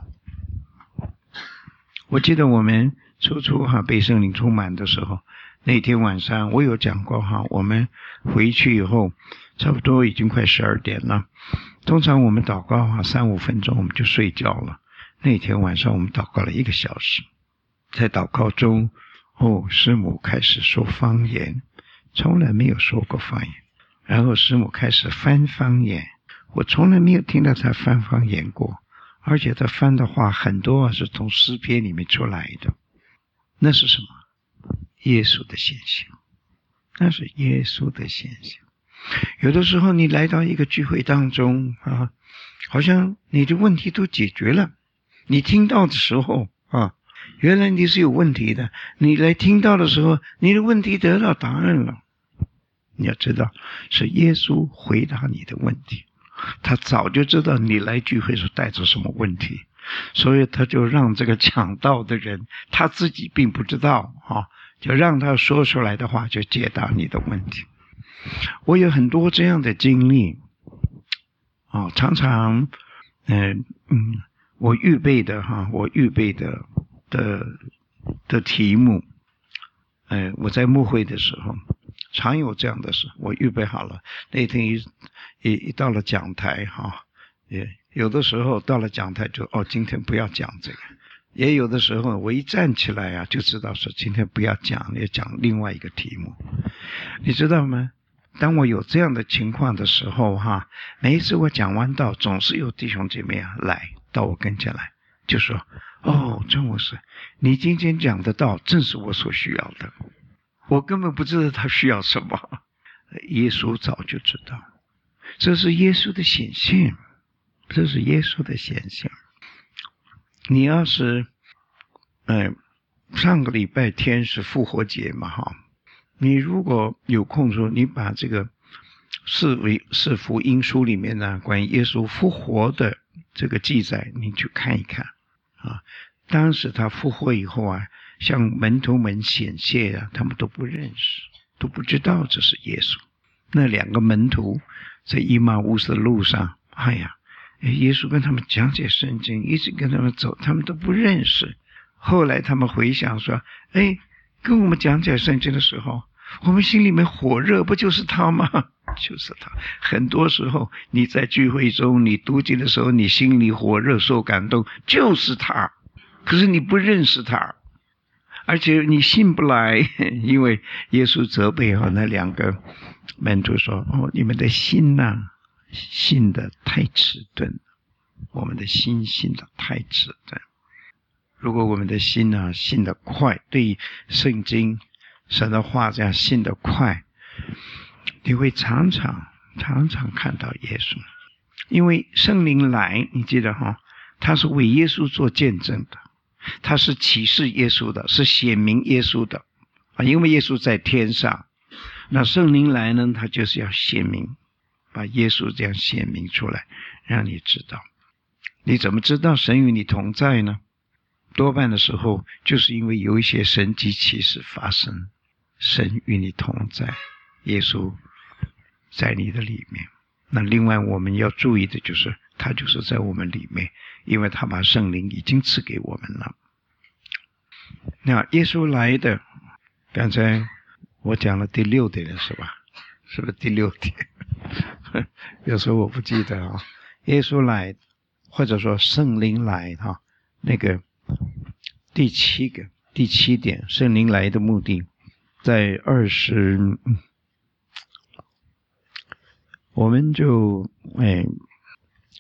我记得我们初初哈被圣灵充满的时候，那天晚上我有讲过哈，我们回去以后差不多已经快十二点了，通常我们祷告哈三五分钟我们就睡觉了。那天晚上我们祷告了一个小时，在祷告中哦，师母开始说方言，从来没有说过方言。然后师母开始翻方言，我从来没有听到他翻方言过，而且他翻的话很多是从诗篇里面出来的。那是什么？耶稣的显现，那是耶稣的显现。有的时候你来到一个聚会当中啊，好像你的问题都解决了，你听到的时候啊，原来你是有问题的，你来听到的时候，你的问题得到答案了。你要知道，是耶稣回答你的问题，他早就知道你来聚会是带着什么问题，所以他就让这个讲道的人，他自己并不知道啊，就让他说出来的话就解答你的问题。我有很多这样的经历啊，常常嗯嗯，我预备的哈，我预备的的的题目，呃，我在牧会的时候常有这样的事，我预备好了，那天一一一到了讲台哈，也有的时候到了讲台就哦，今天不要讲这个，也有的时候我一站起来啊，就知道说今天不要讲，要讲另外一个题目，你知道吗？当我有这样的情况的时候哈，每一次我讲完道，总是有弟兄姐妹啊来到我跟前来，就说哦，郑牧师，你今天讲的道正是我所需要的。我根本不知道他需要什么，耶稣早就知道，这是耶稣的显现，这是耶稣的显现。你要是呃上个礼拜天是复活节嘛哈，你如果有空说，你把这个四维四福音书里面呢关于耶稣复活的这个记载，你去看一看啊。当时他复活以后啊，向门徒们显现啊，他们都不认识，都不知道这是耶稣。那两个门徒在以马乌斯的路上，哎呀，耶稣跟他们讲解圣经，一直跟他们走，他们都不认识。后来他们回想说，哎，跟我们讲解圣经的时候，我们心里面火热，不就是他吗？就是他。很多时候你在聚会中，你读经的时候，你心里火热受感动，就是他，可是你不认识他，而且你信不来，因为耶稣责备哈那两个门徒说，哦，你们的心呐、啊，信的太迟钝，我们的心信的太迟钝。如果我们的心啊信得快，对圣经神的话这样信得快，你会常常常常看到耶稣。因为圣灵来，你记得哈，他是为耶稣做见证的，他是启示耶稣的，是显明耶稣的啊。因为耶稣在天上，那圣灵来呢，他就是要显明，把耶稣这样显明出来，让你知道。你怎么知道神与你同在呢？多半的时候就是因为有一些神迹奇事发生，神与你同在，耶稣在你的里面。那另外我们要注意的就是他就是在我们里面，因为他把圣灵已经赐给我们了。那耶稣来的，刚才我讲了第六点了是吧？是不是第六点？有时候我不记得啊。耶稣来，或者说圣灵来哈，那个第七个第七点，圣灵来的目的，在二十，我们就哎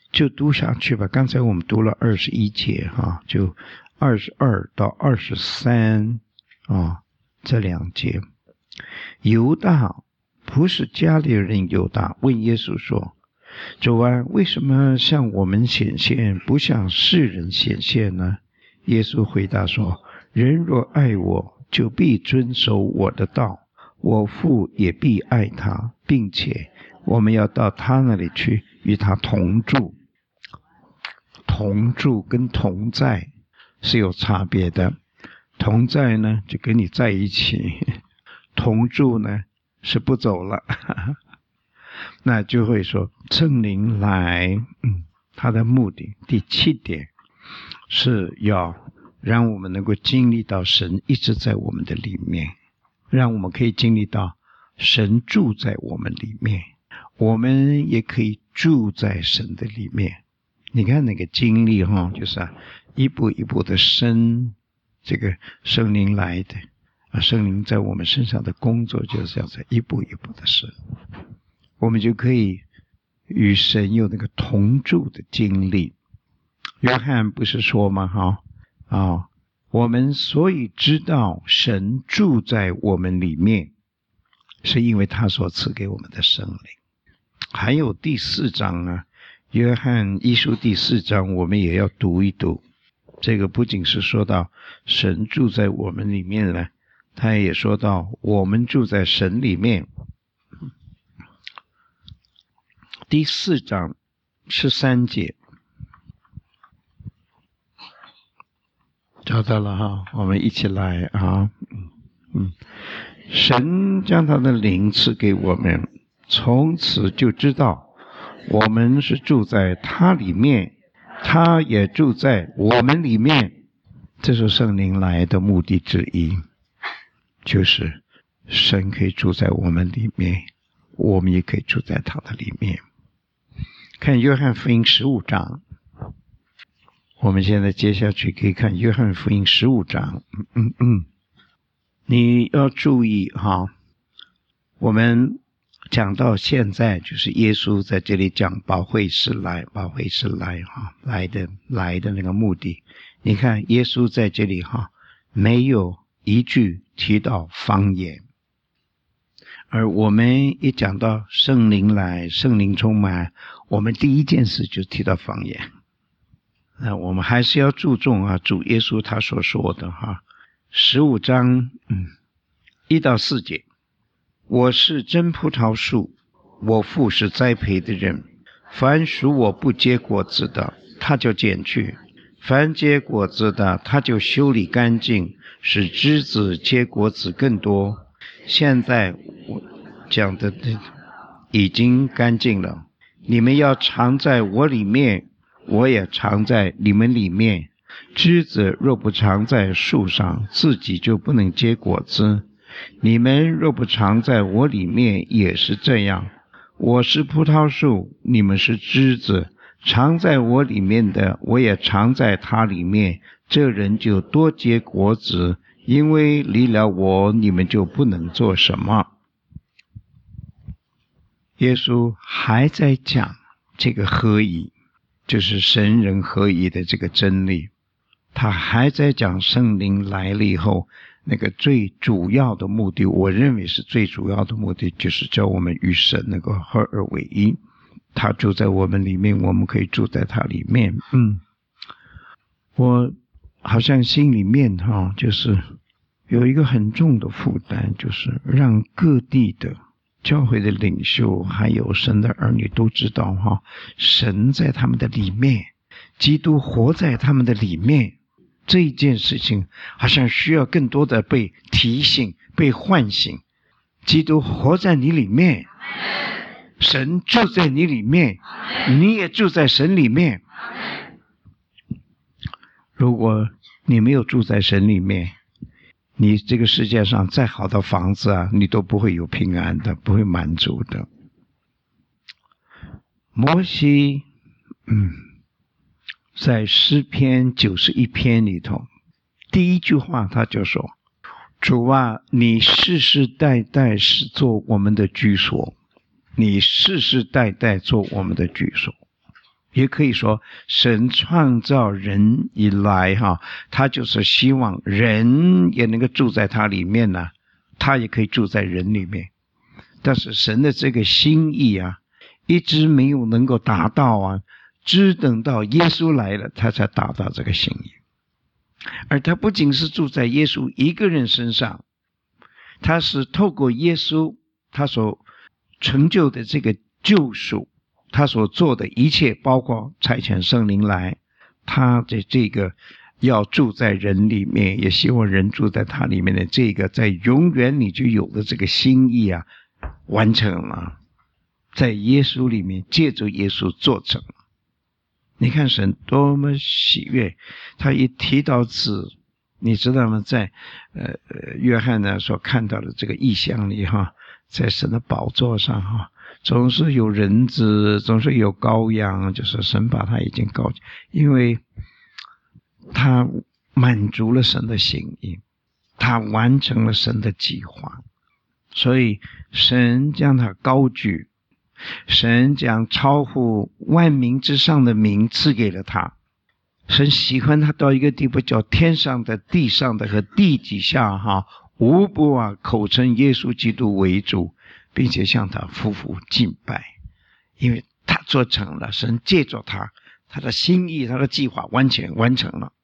就读下去吧。刚才我们读了二十一节哈，就二十二到二十三啊，这两节。犹大不是加利人犹大问耶稣说：“主啊，为什么向我们显现，不向世人显现呢？”耶稣回答说：“人若爱我，就必遵守我的道，我父也必爱他，并且我们要到他那里去，与他同住。”同住跟同在是有差别的。同在呢，就跟你在一起；同住呢，是不走了。那就会说圣灵来，嗯，他的目的第七点是要让我们能够经历到神一直在我们的里面，让我们可以经历到神住在我们里面，我们也可以住在神的里面。你看那个经历哈，就是啊，一步一步的生这个圣灵来的啊，圣灵在我们身上的工作就是这样子一步一步的生，我们就可以与神有那个同住的经历。约翰不是说吗？哈啊，我们所以知道神住在我们里面，是因为他所赐给我们的圣灵。还有第四章啊，约翰一书第四章我们也要读一读。这个不仅是说到神住在我们里面呢，他也说到我们住在神里面。第四章十三节，找到了哈，我们一起来啊，嗯，神将他的灵赐给我们，从此就知道我们是住在他里面，他也住在我们里面。这是圣灵来的目的之一，就是神可以住在我们里面，我们也可以住在他的里面。看约翰福音十五章，我们现在接下去可以看约翰福音十五章。嗯嗯嗯，你要注意哈，我们讲到现在，就是耶稣在这里讲保惠师来，保惠师来哈，来的来的那个目的。你看耶稣在这里哈，没有一句提到方言。而我们一讲到圣灵来，圣灵充满，我们第一件事就提到方言。那我们还是要注重啊，主耶稣他所说的哈，十五章嗯一到四节，我是真葡萄树，我父是栽培的人，凡属我不结果子的，他就剪去；凡结果子的，他就修理干净，使枝子结果子更多。现在我讲的已经干净了，你们要藏在我里面，我也藏在你们里面。枝子若不藏在树上，自己就不能结果子。你们若不藏在我里面，也是这样。我是葡萄树，你们是枝子，藏在我里面的，我也藏在他里面。这人就多结果子，因为离了我，你们就不能做什么。耶稣还在讲这个合一，就是神人合一的这个真理。他还在讲圣灵来了以后，那个最主要的目的，我认为是最主要的目的，就是叫我们与神能够合而为一。他住在我们里面，我们可以住在他里面。嗯，我好像心里面哈，就是有一个很重的负担，就是让各地的教会的领袖还有神的儿女都知道哈，神在他们的里面，基督活在他们的里面。这一件事情好像需要更多的被提醒，被唤醒。基督活在你里面，神住在你里面，你也住在神里面。如果你没有住在神里面，你这个世界上再好的房子啊，你都不会有平安的，不会满足的。摩西嗯在诗篇九十一篇里头，第一句话他就说：主啊，你世世代代是做我们的居所，你世世代代做我们的居所。 也可以说神创造人以来哈，他就是希望人也能够住在他里面呢、啊，他也可以住在人里面。但是神的这个心意啊，一直没有能够达到啊，只等到耶稣来了，他才达到这个心意。而他不仅是住在耶稣一个人身上，他是透过耶稣他所成就的这个救赎，他所做的一切，包括差遣圣灵来，他的这个要住在人里面，也希望人住在他里面的这个在永远你就有的这个心意啊，完成了，在耶稣里面借着耶稣做成了。你看神多么喜悦，他一提到子，你知道吗？在呃约翰呢所看到的这个异象里哈，在神的宝座上哈，总是有人子，总是有羔羊，就是神把他已经高举，因为他满足了神的心意，他完成了神的计划，所以神将他高举，神将超乎万民之上的名赐给了他。神喜欢他到一个地步，叫天上的、地上的和地底下哈，无不啊口称耶稣基督为主，并且向他夫妇敬拜，因为他做成了，神借着他，他的心意，他的计划完全完成了。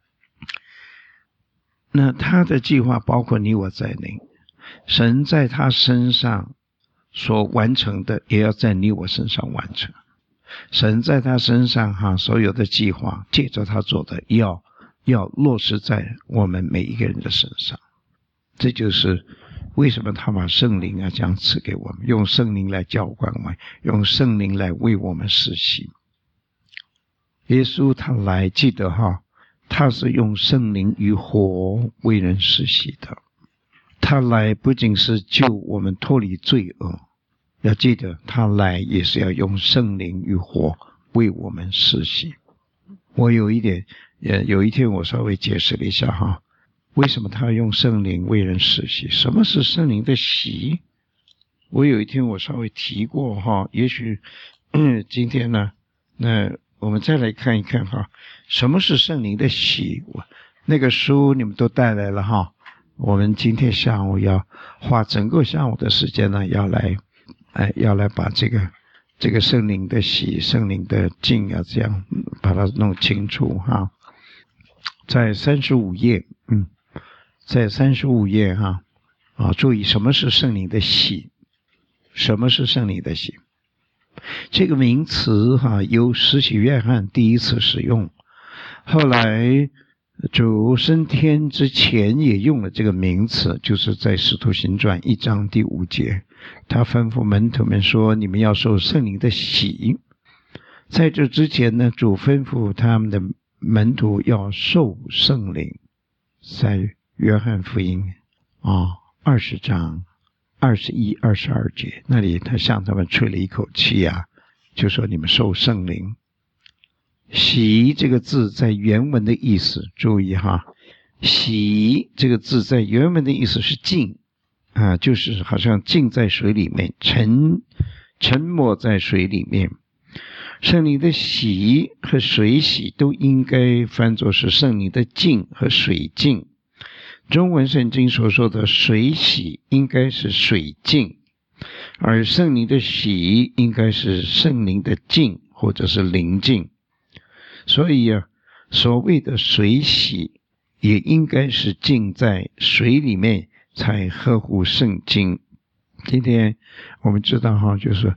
那他的计划包括你我在内，神在他身上所完成的，也要在你我身上完成。神在他身上哈，所有的计划借着他做的，要要落实在我们每一个人的身上。这就是为什么他把圣灵啊这样赐给我们，用圣灵来浇灌我们，用圣灵来为我们施洗。耶稣他来，记得哈，他是用圣灵与火为人施洗的。他来不仅是救我们脱离罪恶，要记得他来也是要用圣灵与火为我们施洗。我有一点也有一天我稍微解释了一下哈，为什么他用圣灵为人施洗，什么是圣灵的洗。我有一天我稍微提过哈，也许、嗯、今天呢那我们再来看一看哈，什么是圣灵的洗。那个书你们都带来了哈，我们今天下午要花整个下午的时间呢，要来哎，要来把这个这个圣灵的洗、圣灵的浸啊，这样把它弄清楚哈。在三十五页，嗯，在三十五页哈啊，注意什么是圣灵的洗？什么是圣灵的洗？这个名词哈，由施洗约翰第一次使用，后来主升天之前也用了这个名词，就是在使徒行传一章第五节，他吩咐门徒们说，你们要受圣灵的洗。在这之前呢，主吩咐他们的门徒要受圣灵，在约翰福音啊二十章二十一、二十二节那里，他向他们吹了一口气啊，就说你们受圣灵。洗这个字在原文的意思，注意哈，洗这个字在原文的意思是浸啊，就是好像浸在水里面，沉沉没在水里面。圣灵的洗和水洗都应该翻作是圣灵的浸和水浸。中文圣经所说的水洗应该是水浸，而圣灵的洗应该是圣灵的浸或者是灵浸。所以啊，所谓的水洗也应该是浸在水里面才合乎圣经。今天我们知道哈，就是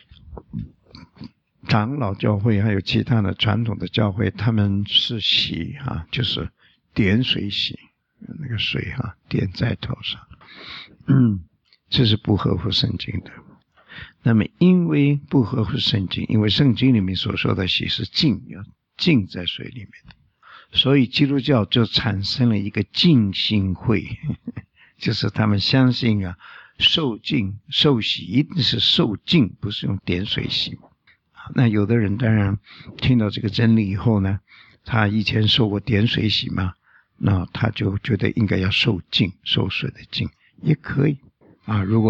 长老教会还有其他的传统的教会，他们是洗哈，就是点水洗，那个水哈点在头上，嗯，这是不合乎圣经的。那么因为不合乎圣经，因为圣经里面所说的洗是浸，要浸在水里面的，所以基督教就产生了一个浸信会，呵呵，就是他们相信啊，受浸受洗一定是受浸，不是用点水洗。那有的人当然听到这个真理以后呢，他以前受过点水洗嘛，那他就觉得应该要受浸，受水的浸也可以啊。如果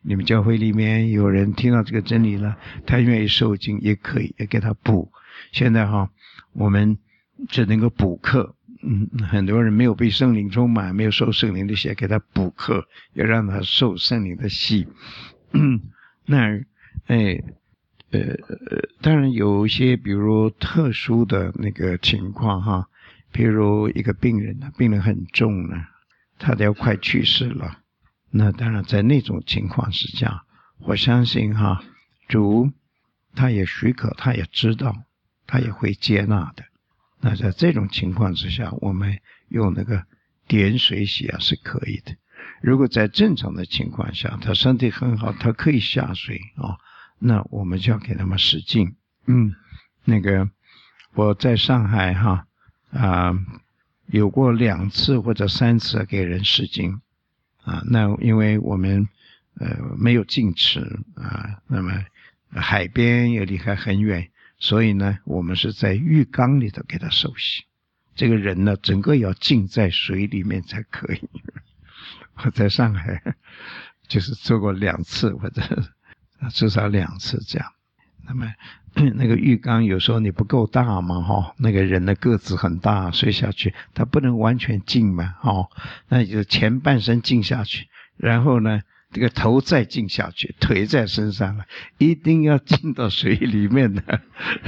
你们教会里面有人听到这个真理了，他愿意受浸也可以，也给他补。现在哈，我们只能够补课，嗯，很多人没有被圣灵充满，没有受圣灵的洗，给他补课，要让他受圣灵的洗。嗯，那哎呃当然有一些比如特殊的那个情况哈，比如一个病人呢，病人很重呢，他都要快去世了。那当然在那种情况之下，我相信哈，主他也许可，他也知道，他也会接纳的。那在这种情况之下，我们用那个点水洗啊是可以的。如果在正常的情况下，他身体很好，他可以下水啊，那我们就要给他们使劲。嗯，那个我在上海哈啊、呃、有过两次或者三次给人使劲啊，那因为我们呃没有净池啊，那么海边也离开很远，所以呢，我们是在浴缸里头给他受洗。这个人呢，整个要浸在水里面才可以。我在上海就是做过两次或者至少两次这样。那么那个浴缸有时候你不够大嘛哈，那个人的个子很大，睡下去他不能完全浸嘛哈，那就前半身浸下去，然后呢这个头再浸下去，腿在身上了，一定要浸到水里面的。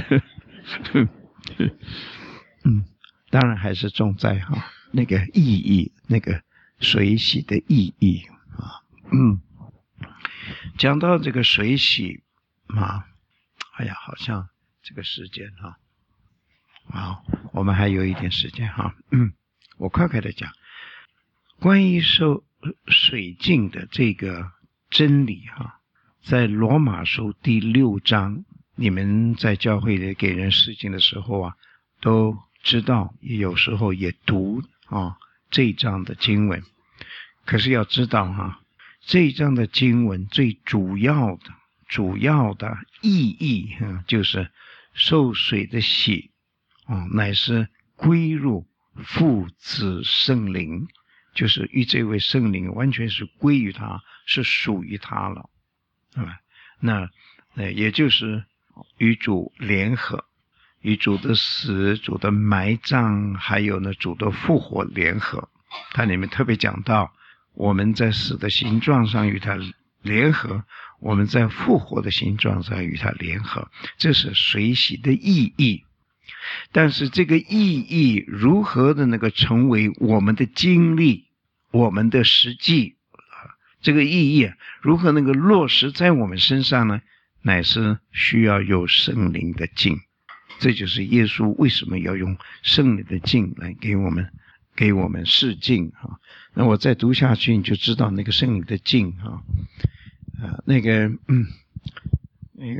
嗯，当然还是重在哈那个意义，那个水洗的意义啊。嗯，讲到这个水洗啊，哎呀，好像这个时间哈，好，我们还有一点时间哈。嗯，我快快的讲关于受水浸的这个真理哈，在罗马书第六章，你们在教会里给人施浸的时候啊，都知道，有时候也读啊这一章的经文。可是要知道哈，这一章的经文最主要的主要的意义啊，就是受水的洗啊，乃是归入父子圣灵，就是与这位圣灵完全是归于他，是属于他了，对吧？那呃，也就是与主联合，与主的死、主的埋葬，还有呢主的复活联合。它里面特别讲到，我们在死的形状上与他联合，我们在复活的形状上与他联合，这是水洗的意义。但是这个意义如何的那个成为我们的经历，我们的实际，这个意义如何能够落实在我们身上呢？乃是需要有圣灵的浸。这就是耶稣为什么要用圣灵的浸来给我们给我们示浸哈。那我再读下去，你就知道那个圣灵的浸哈，啊，那个嗯，那个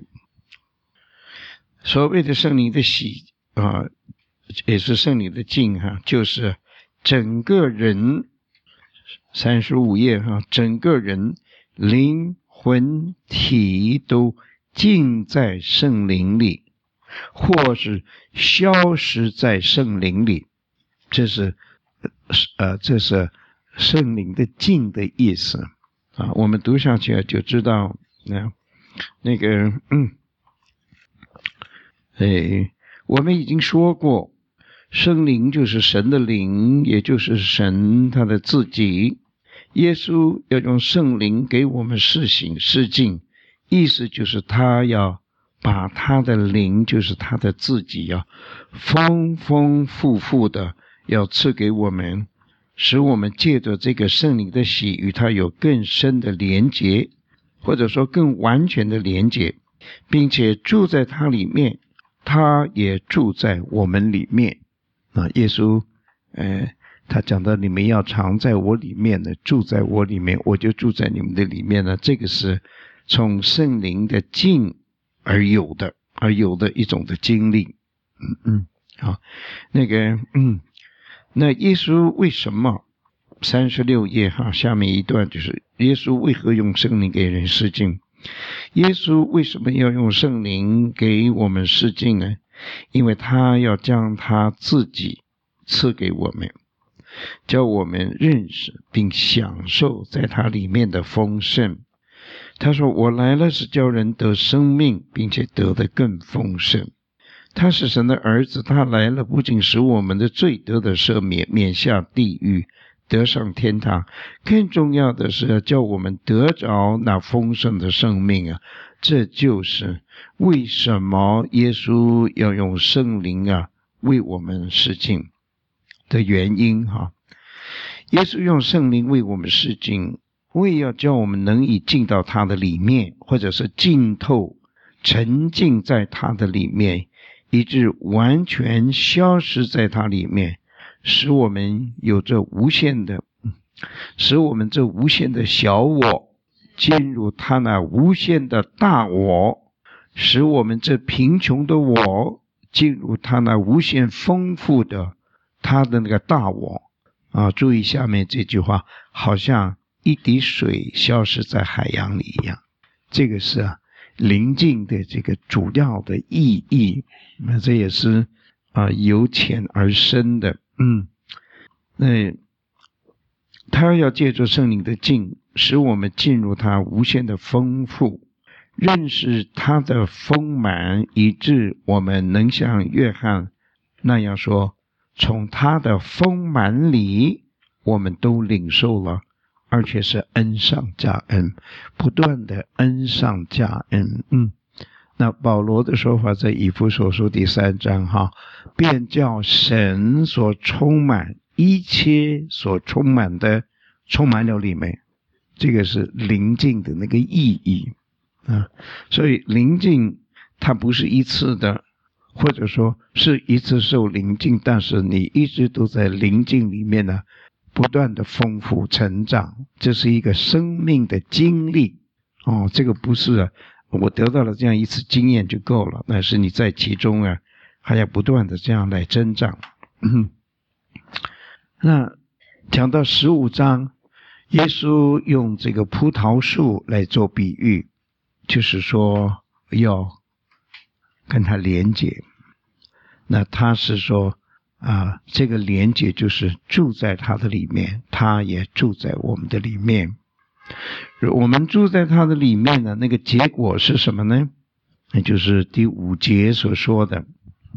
所谓的圣灵的洗啊，也是圣灵的浸哈，就是整个人三十五页哈，整个人灵魂体都浸在圣灵里，或是消失在圣灵里，这是呃，这是圣灵的浸的意思啊。我们读下去就知道，那那个嗯，哎，我们已经说过，圣灵就是神的灵，也就是神他的自己。耶稣要用圣灵给我们施行施浸，意思就是他要把他的灵，就是他的自己，要丰丰富富的要赐给我们，使我们借着这个圣灵的洗与他有更深的连结，或者说更完全的连结，并且住在他里面，他也住在我们里面啊。耶稣呃他讲到你们要常在我里面的，住在我里面，我就住在你们的里面呢。这个是从圣灵的浸而有的而有的一种的经历。嗯嗯，好，那个嗯，那耶稣为什么三十六页哈，下面一段就是耶稣为何用圣灵给人施浸？耶稣为什么要用圣灵给我们施浸呢？因为他要将他自己赐给我们，叫我们认识并享受在他里面的丰盛。 他说我来了是叫人得生命，并且得得更丰盛。他是神的儿子，他来了不仅使我们的罪得的赦免，免下地狱，得上天堂，更重要的是要叫我们得着那丰盛的生命啊！这就是为什么耶稣要用圣灵啊为我们施浸的原因哈。耶稣用圣灵为我们施浸，为要叫我们能以进到他的里面，或者是浸透沉浸在他的里面，以致完全消失在他里面，使我们有这无限的使我们这无限的小我进入他那无限的大我，使我们这贫穷的我进入他那无限丰富的他的那个大我啊！注意下面这句话，好像一滴水消失在海洋里一样。这个是啊灵境的这个主要的意义，那这也是啊由浅而深的。嗯，那他要借助圣灵的浸，使我们进入他无限的丰富，认识他的丰满，以致我们能像约翰那样说，从他的丰满里我们都领受了，而且是恩上加恩，不断的恩上加恩。嗯，那保罗的说法在以弗所书第三章哈，便叫神所充满一切所充满的充满了你们，这个是灵境的那个意义啊。所以灵境它不是一次的，或者说是一次受灵境，但是你一直都在灵境里面呢，不断的丰富成长，这是一个生命的经历哦。这个不是啊我得到了这样一次经验就够了，那是你在其中啊还要不断的这样来增长。嗯，那讲到十五章，耶稣用这个葡萄树来做比喻，就是说要跟他连结。那他是说啊，这个连结就是住在他的里面，他也住在我们的里面。我们住在他的里面呢，那个结果是什么呢？那就是第五节所说的，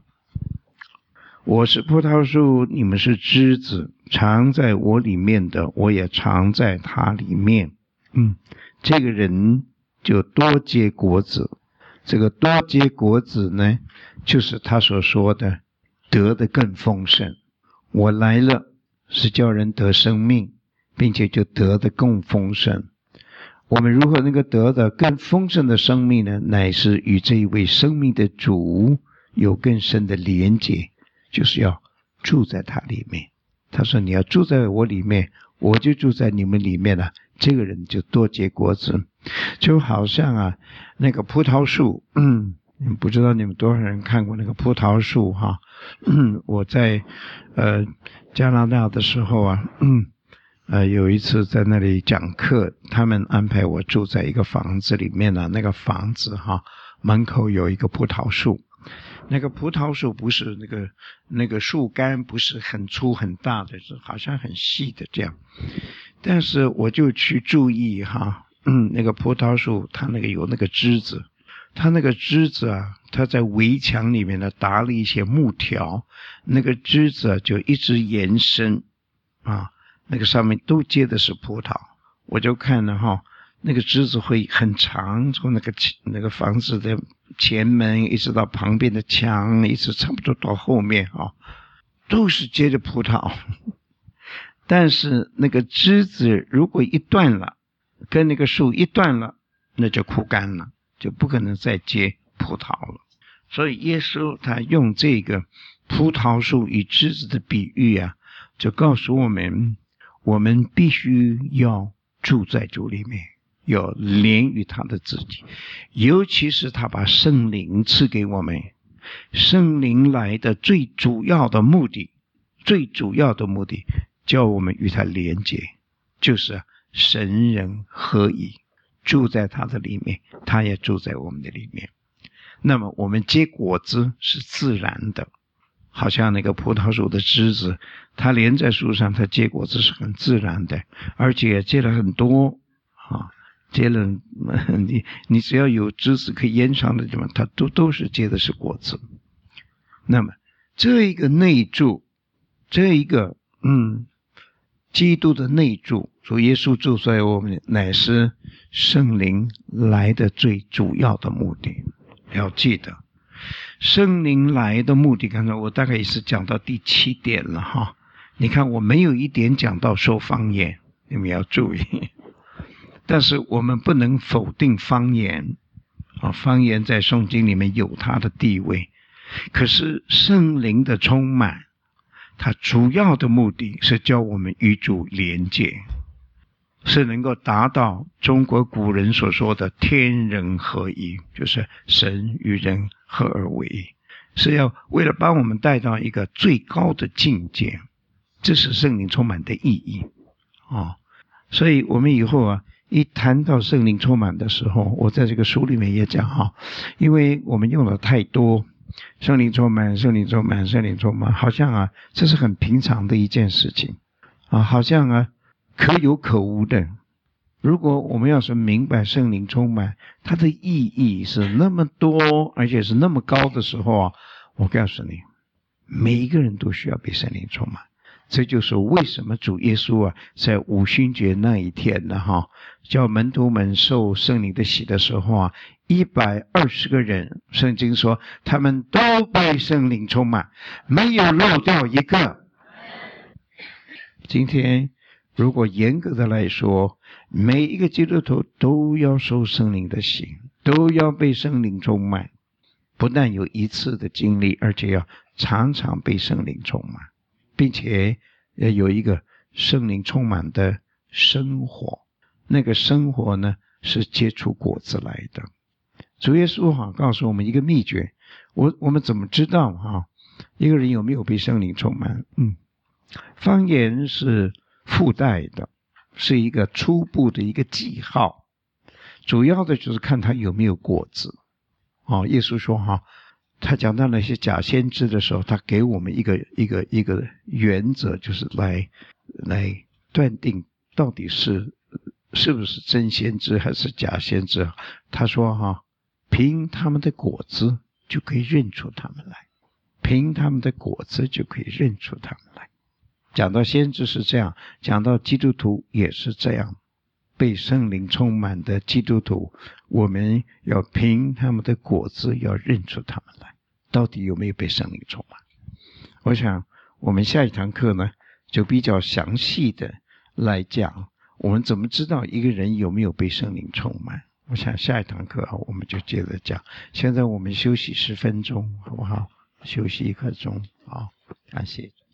我是葡萄树，你们是枝子，藏在我里面的，我也藏在他里面。嗯，这个人就多结果子。这个多结果子呢，就是他所说的得的更丰盛。我来了是叫人得生命，并且就得的更丰盛。我们如何能够得的更丰盛的生命呢？乃是与这一位生命的主有更深的连结，就是要住在他里面。他说你要住在我里面，我就住在你们里面了，这个人就多结果子。就好像啊那个葡萄树，嗯，不知道你们多少人看过那个葡萄树哈。嗯，我在呃加拿大的时候啊，嗯呃有一次在那里讲课，他们安排我住在一个房子里面啊，那个房子哈门口有一个葡萄树。那个葡萄树不是那个那个树干不是很粗很大的，是好像很细的这样。但是我就去注意哈，嗯，那个葡萄树它那个有那个枝子，它那个枝子啊，它在围墙里面呢搭了一些木条，那个枝子啊就一直延伸啊，那个上面都结的是葡萄。我就看了哈，那个枝子会很长，从那个那个房子的前门一直到旁边的墙，一直差不多到后面啊，都是结着葡萄。但是那个枝子如果一断了，跟那个树一断了，那就枯干了，就不可能再结葡萄了。所以耶稣他用这个葡萄树与枝子的比喻啊，就告诉我们，我们必须要住在主里面，要连于他的自己，尤其是他把圣灵赐给我们。圣灵来的最主要的目的，最主要的目的叫我们与他连结，就是神人合一，住在他的里面，他也住在我们的里面。那么我们结果子是自然的，好像那个葡萄树的枝子，它连在树上，它结果子是很自然的，而且也结了很多啊， 结了你你只要有枝子可以延长的地方，它都都是结的是果子。那么这一个内住，这一个嗯，基督的内住，主耶稣住在我们，乃是圣灵来的最主要的目的。要记得圣灵来的目的，刚才我大概也是讲到第七点了哈。你看我没有一点讲到说方言，你们要注意。但是我们不能否定方言啊，方言在圣经里面有它的地位。可是圣灵的充满，它主要的目的是叫我们与主连结，是能够达到中国古人所说的天人合一，就是神与人合而为一，是要为了把我们带到一个最高的境界。这是圣灵充满的意义哦。所以我们以后啊，一谈到圣灵充满的时候，我在这个书里面也讲哈，因为我们用了太多圣灵充满圣灵充满圣灵充满，好像啊这是很平常的一件事情啊，好像啊可有可无的。如果我们要是明白圣灵充满它的意义是那么多，而且是那么高的时候啊，我告诉你，每一个人都需要被圣灵充满。这就是为什么主耶稣啊，在五旬节那一天呢，哈，叫门徒们受圣灵的洗的时候啊，一百二十个人，圣经说他们都被圣灵充满，没有漏掉一个。今天如果严格的来说，每一个基督徒都要受圣灵的洗，都要被圣灵充满，不但有一次的经历，而且要常常被圣灵充满，并且有一个圣灵充满的生活。那个生活呢，是结出果子来的。主耶稣哈告诉我们一个秘诀，我我们怎么知道哈一个人有没有被圣灵充满？嗯，方言是附带的，是一个初步的一个记号，主要的就是看他有没有果子。哦，耶稣说哈。他讲到那些假先知的时候，他给我们一个一个一个原则，就是来来断定到底是是不是真先知还是假先知。他说哈，凭他们的果子就可以认出他们来，凭他们的果子就可以认出他们来。讲到先知是这样，讲到基督徒也是这样。被圣灵充满的基督徒，我们要凭他们的果子要认出他们来，到底有没有被圣灵充满。我想我们下一堂课呢，就比较详细的来讲，我们怎么知道一个人有没有被圣灵充满。我想下一堂课啊，我们就接着讲。现在我们休息十分钟，好不好？休息一刻钟，好，感谢。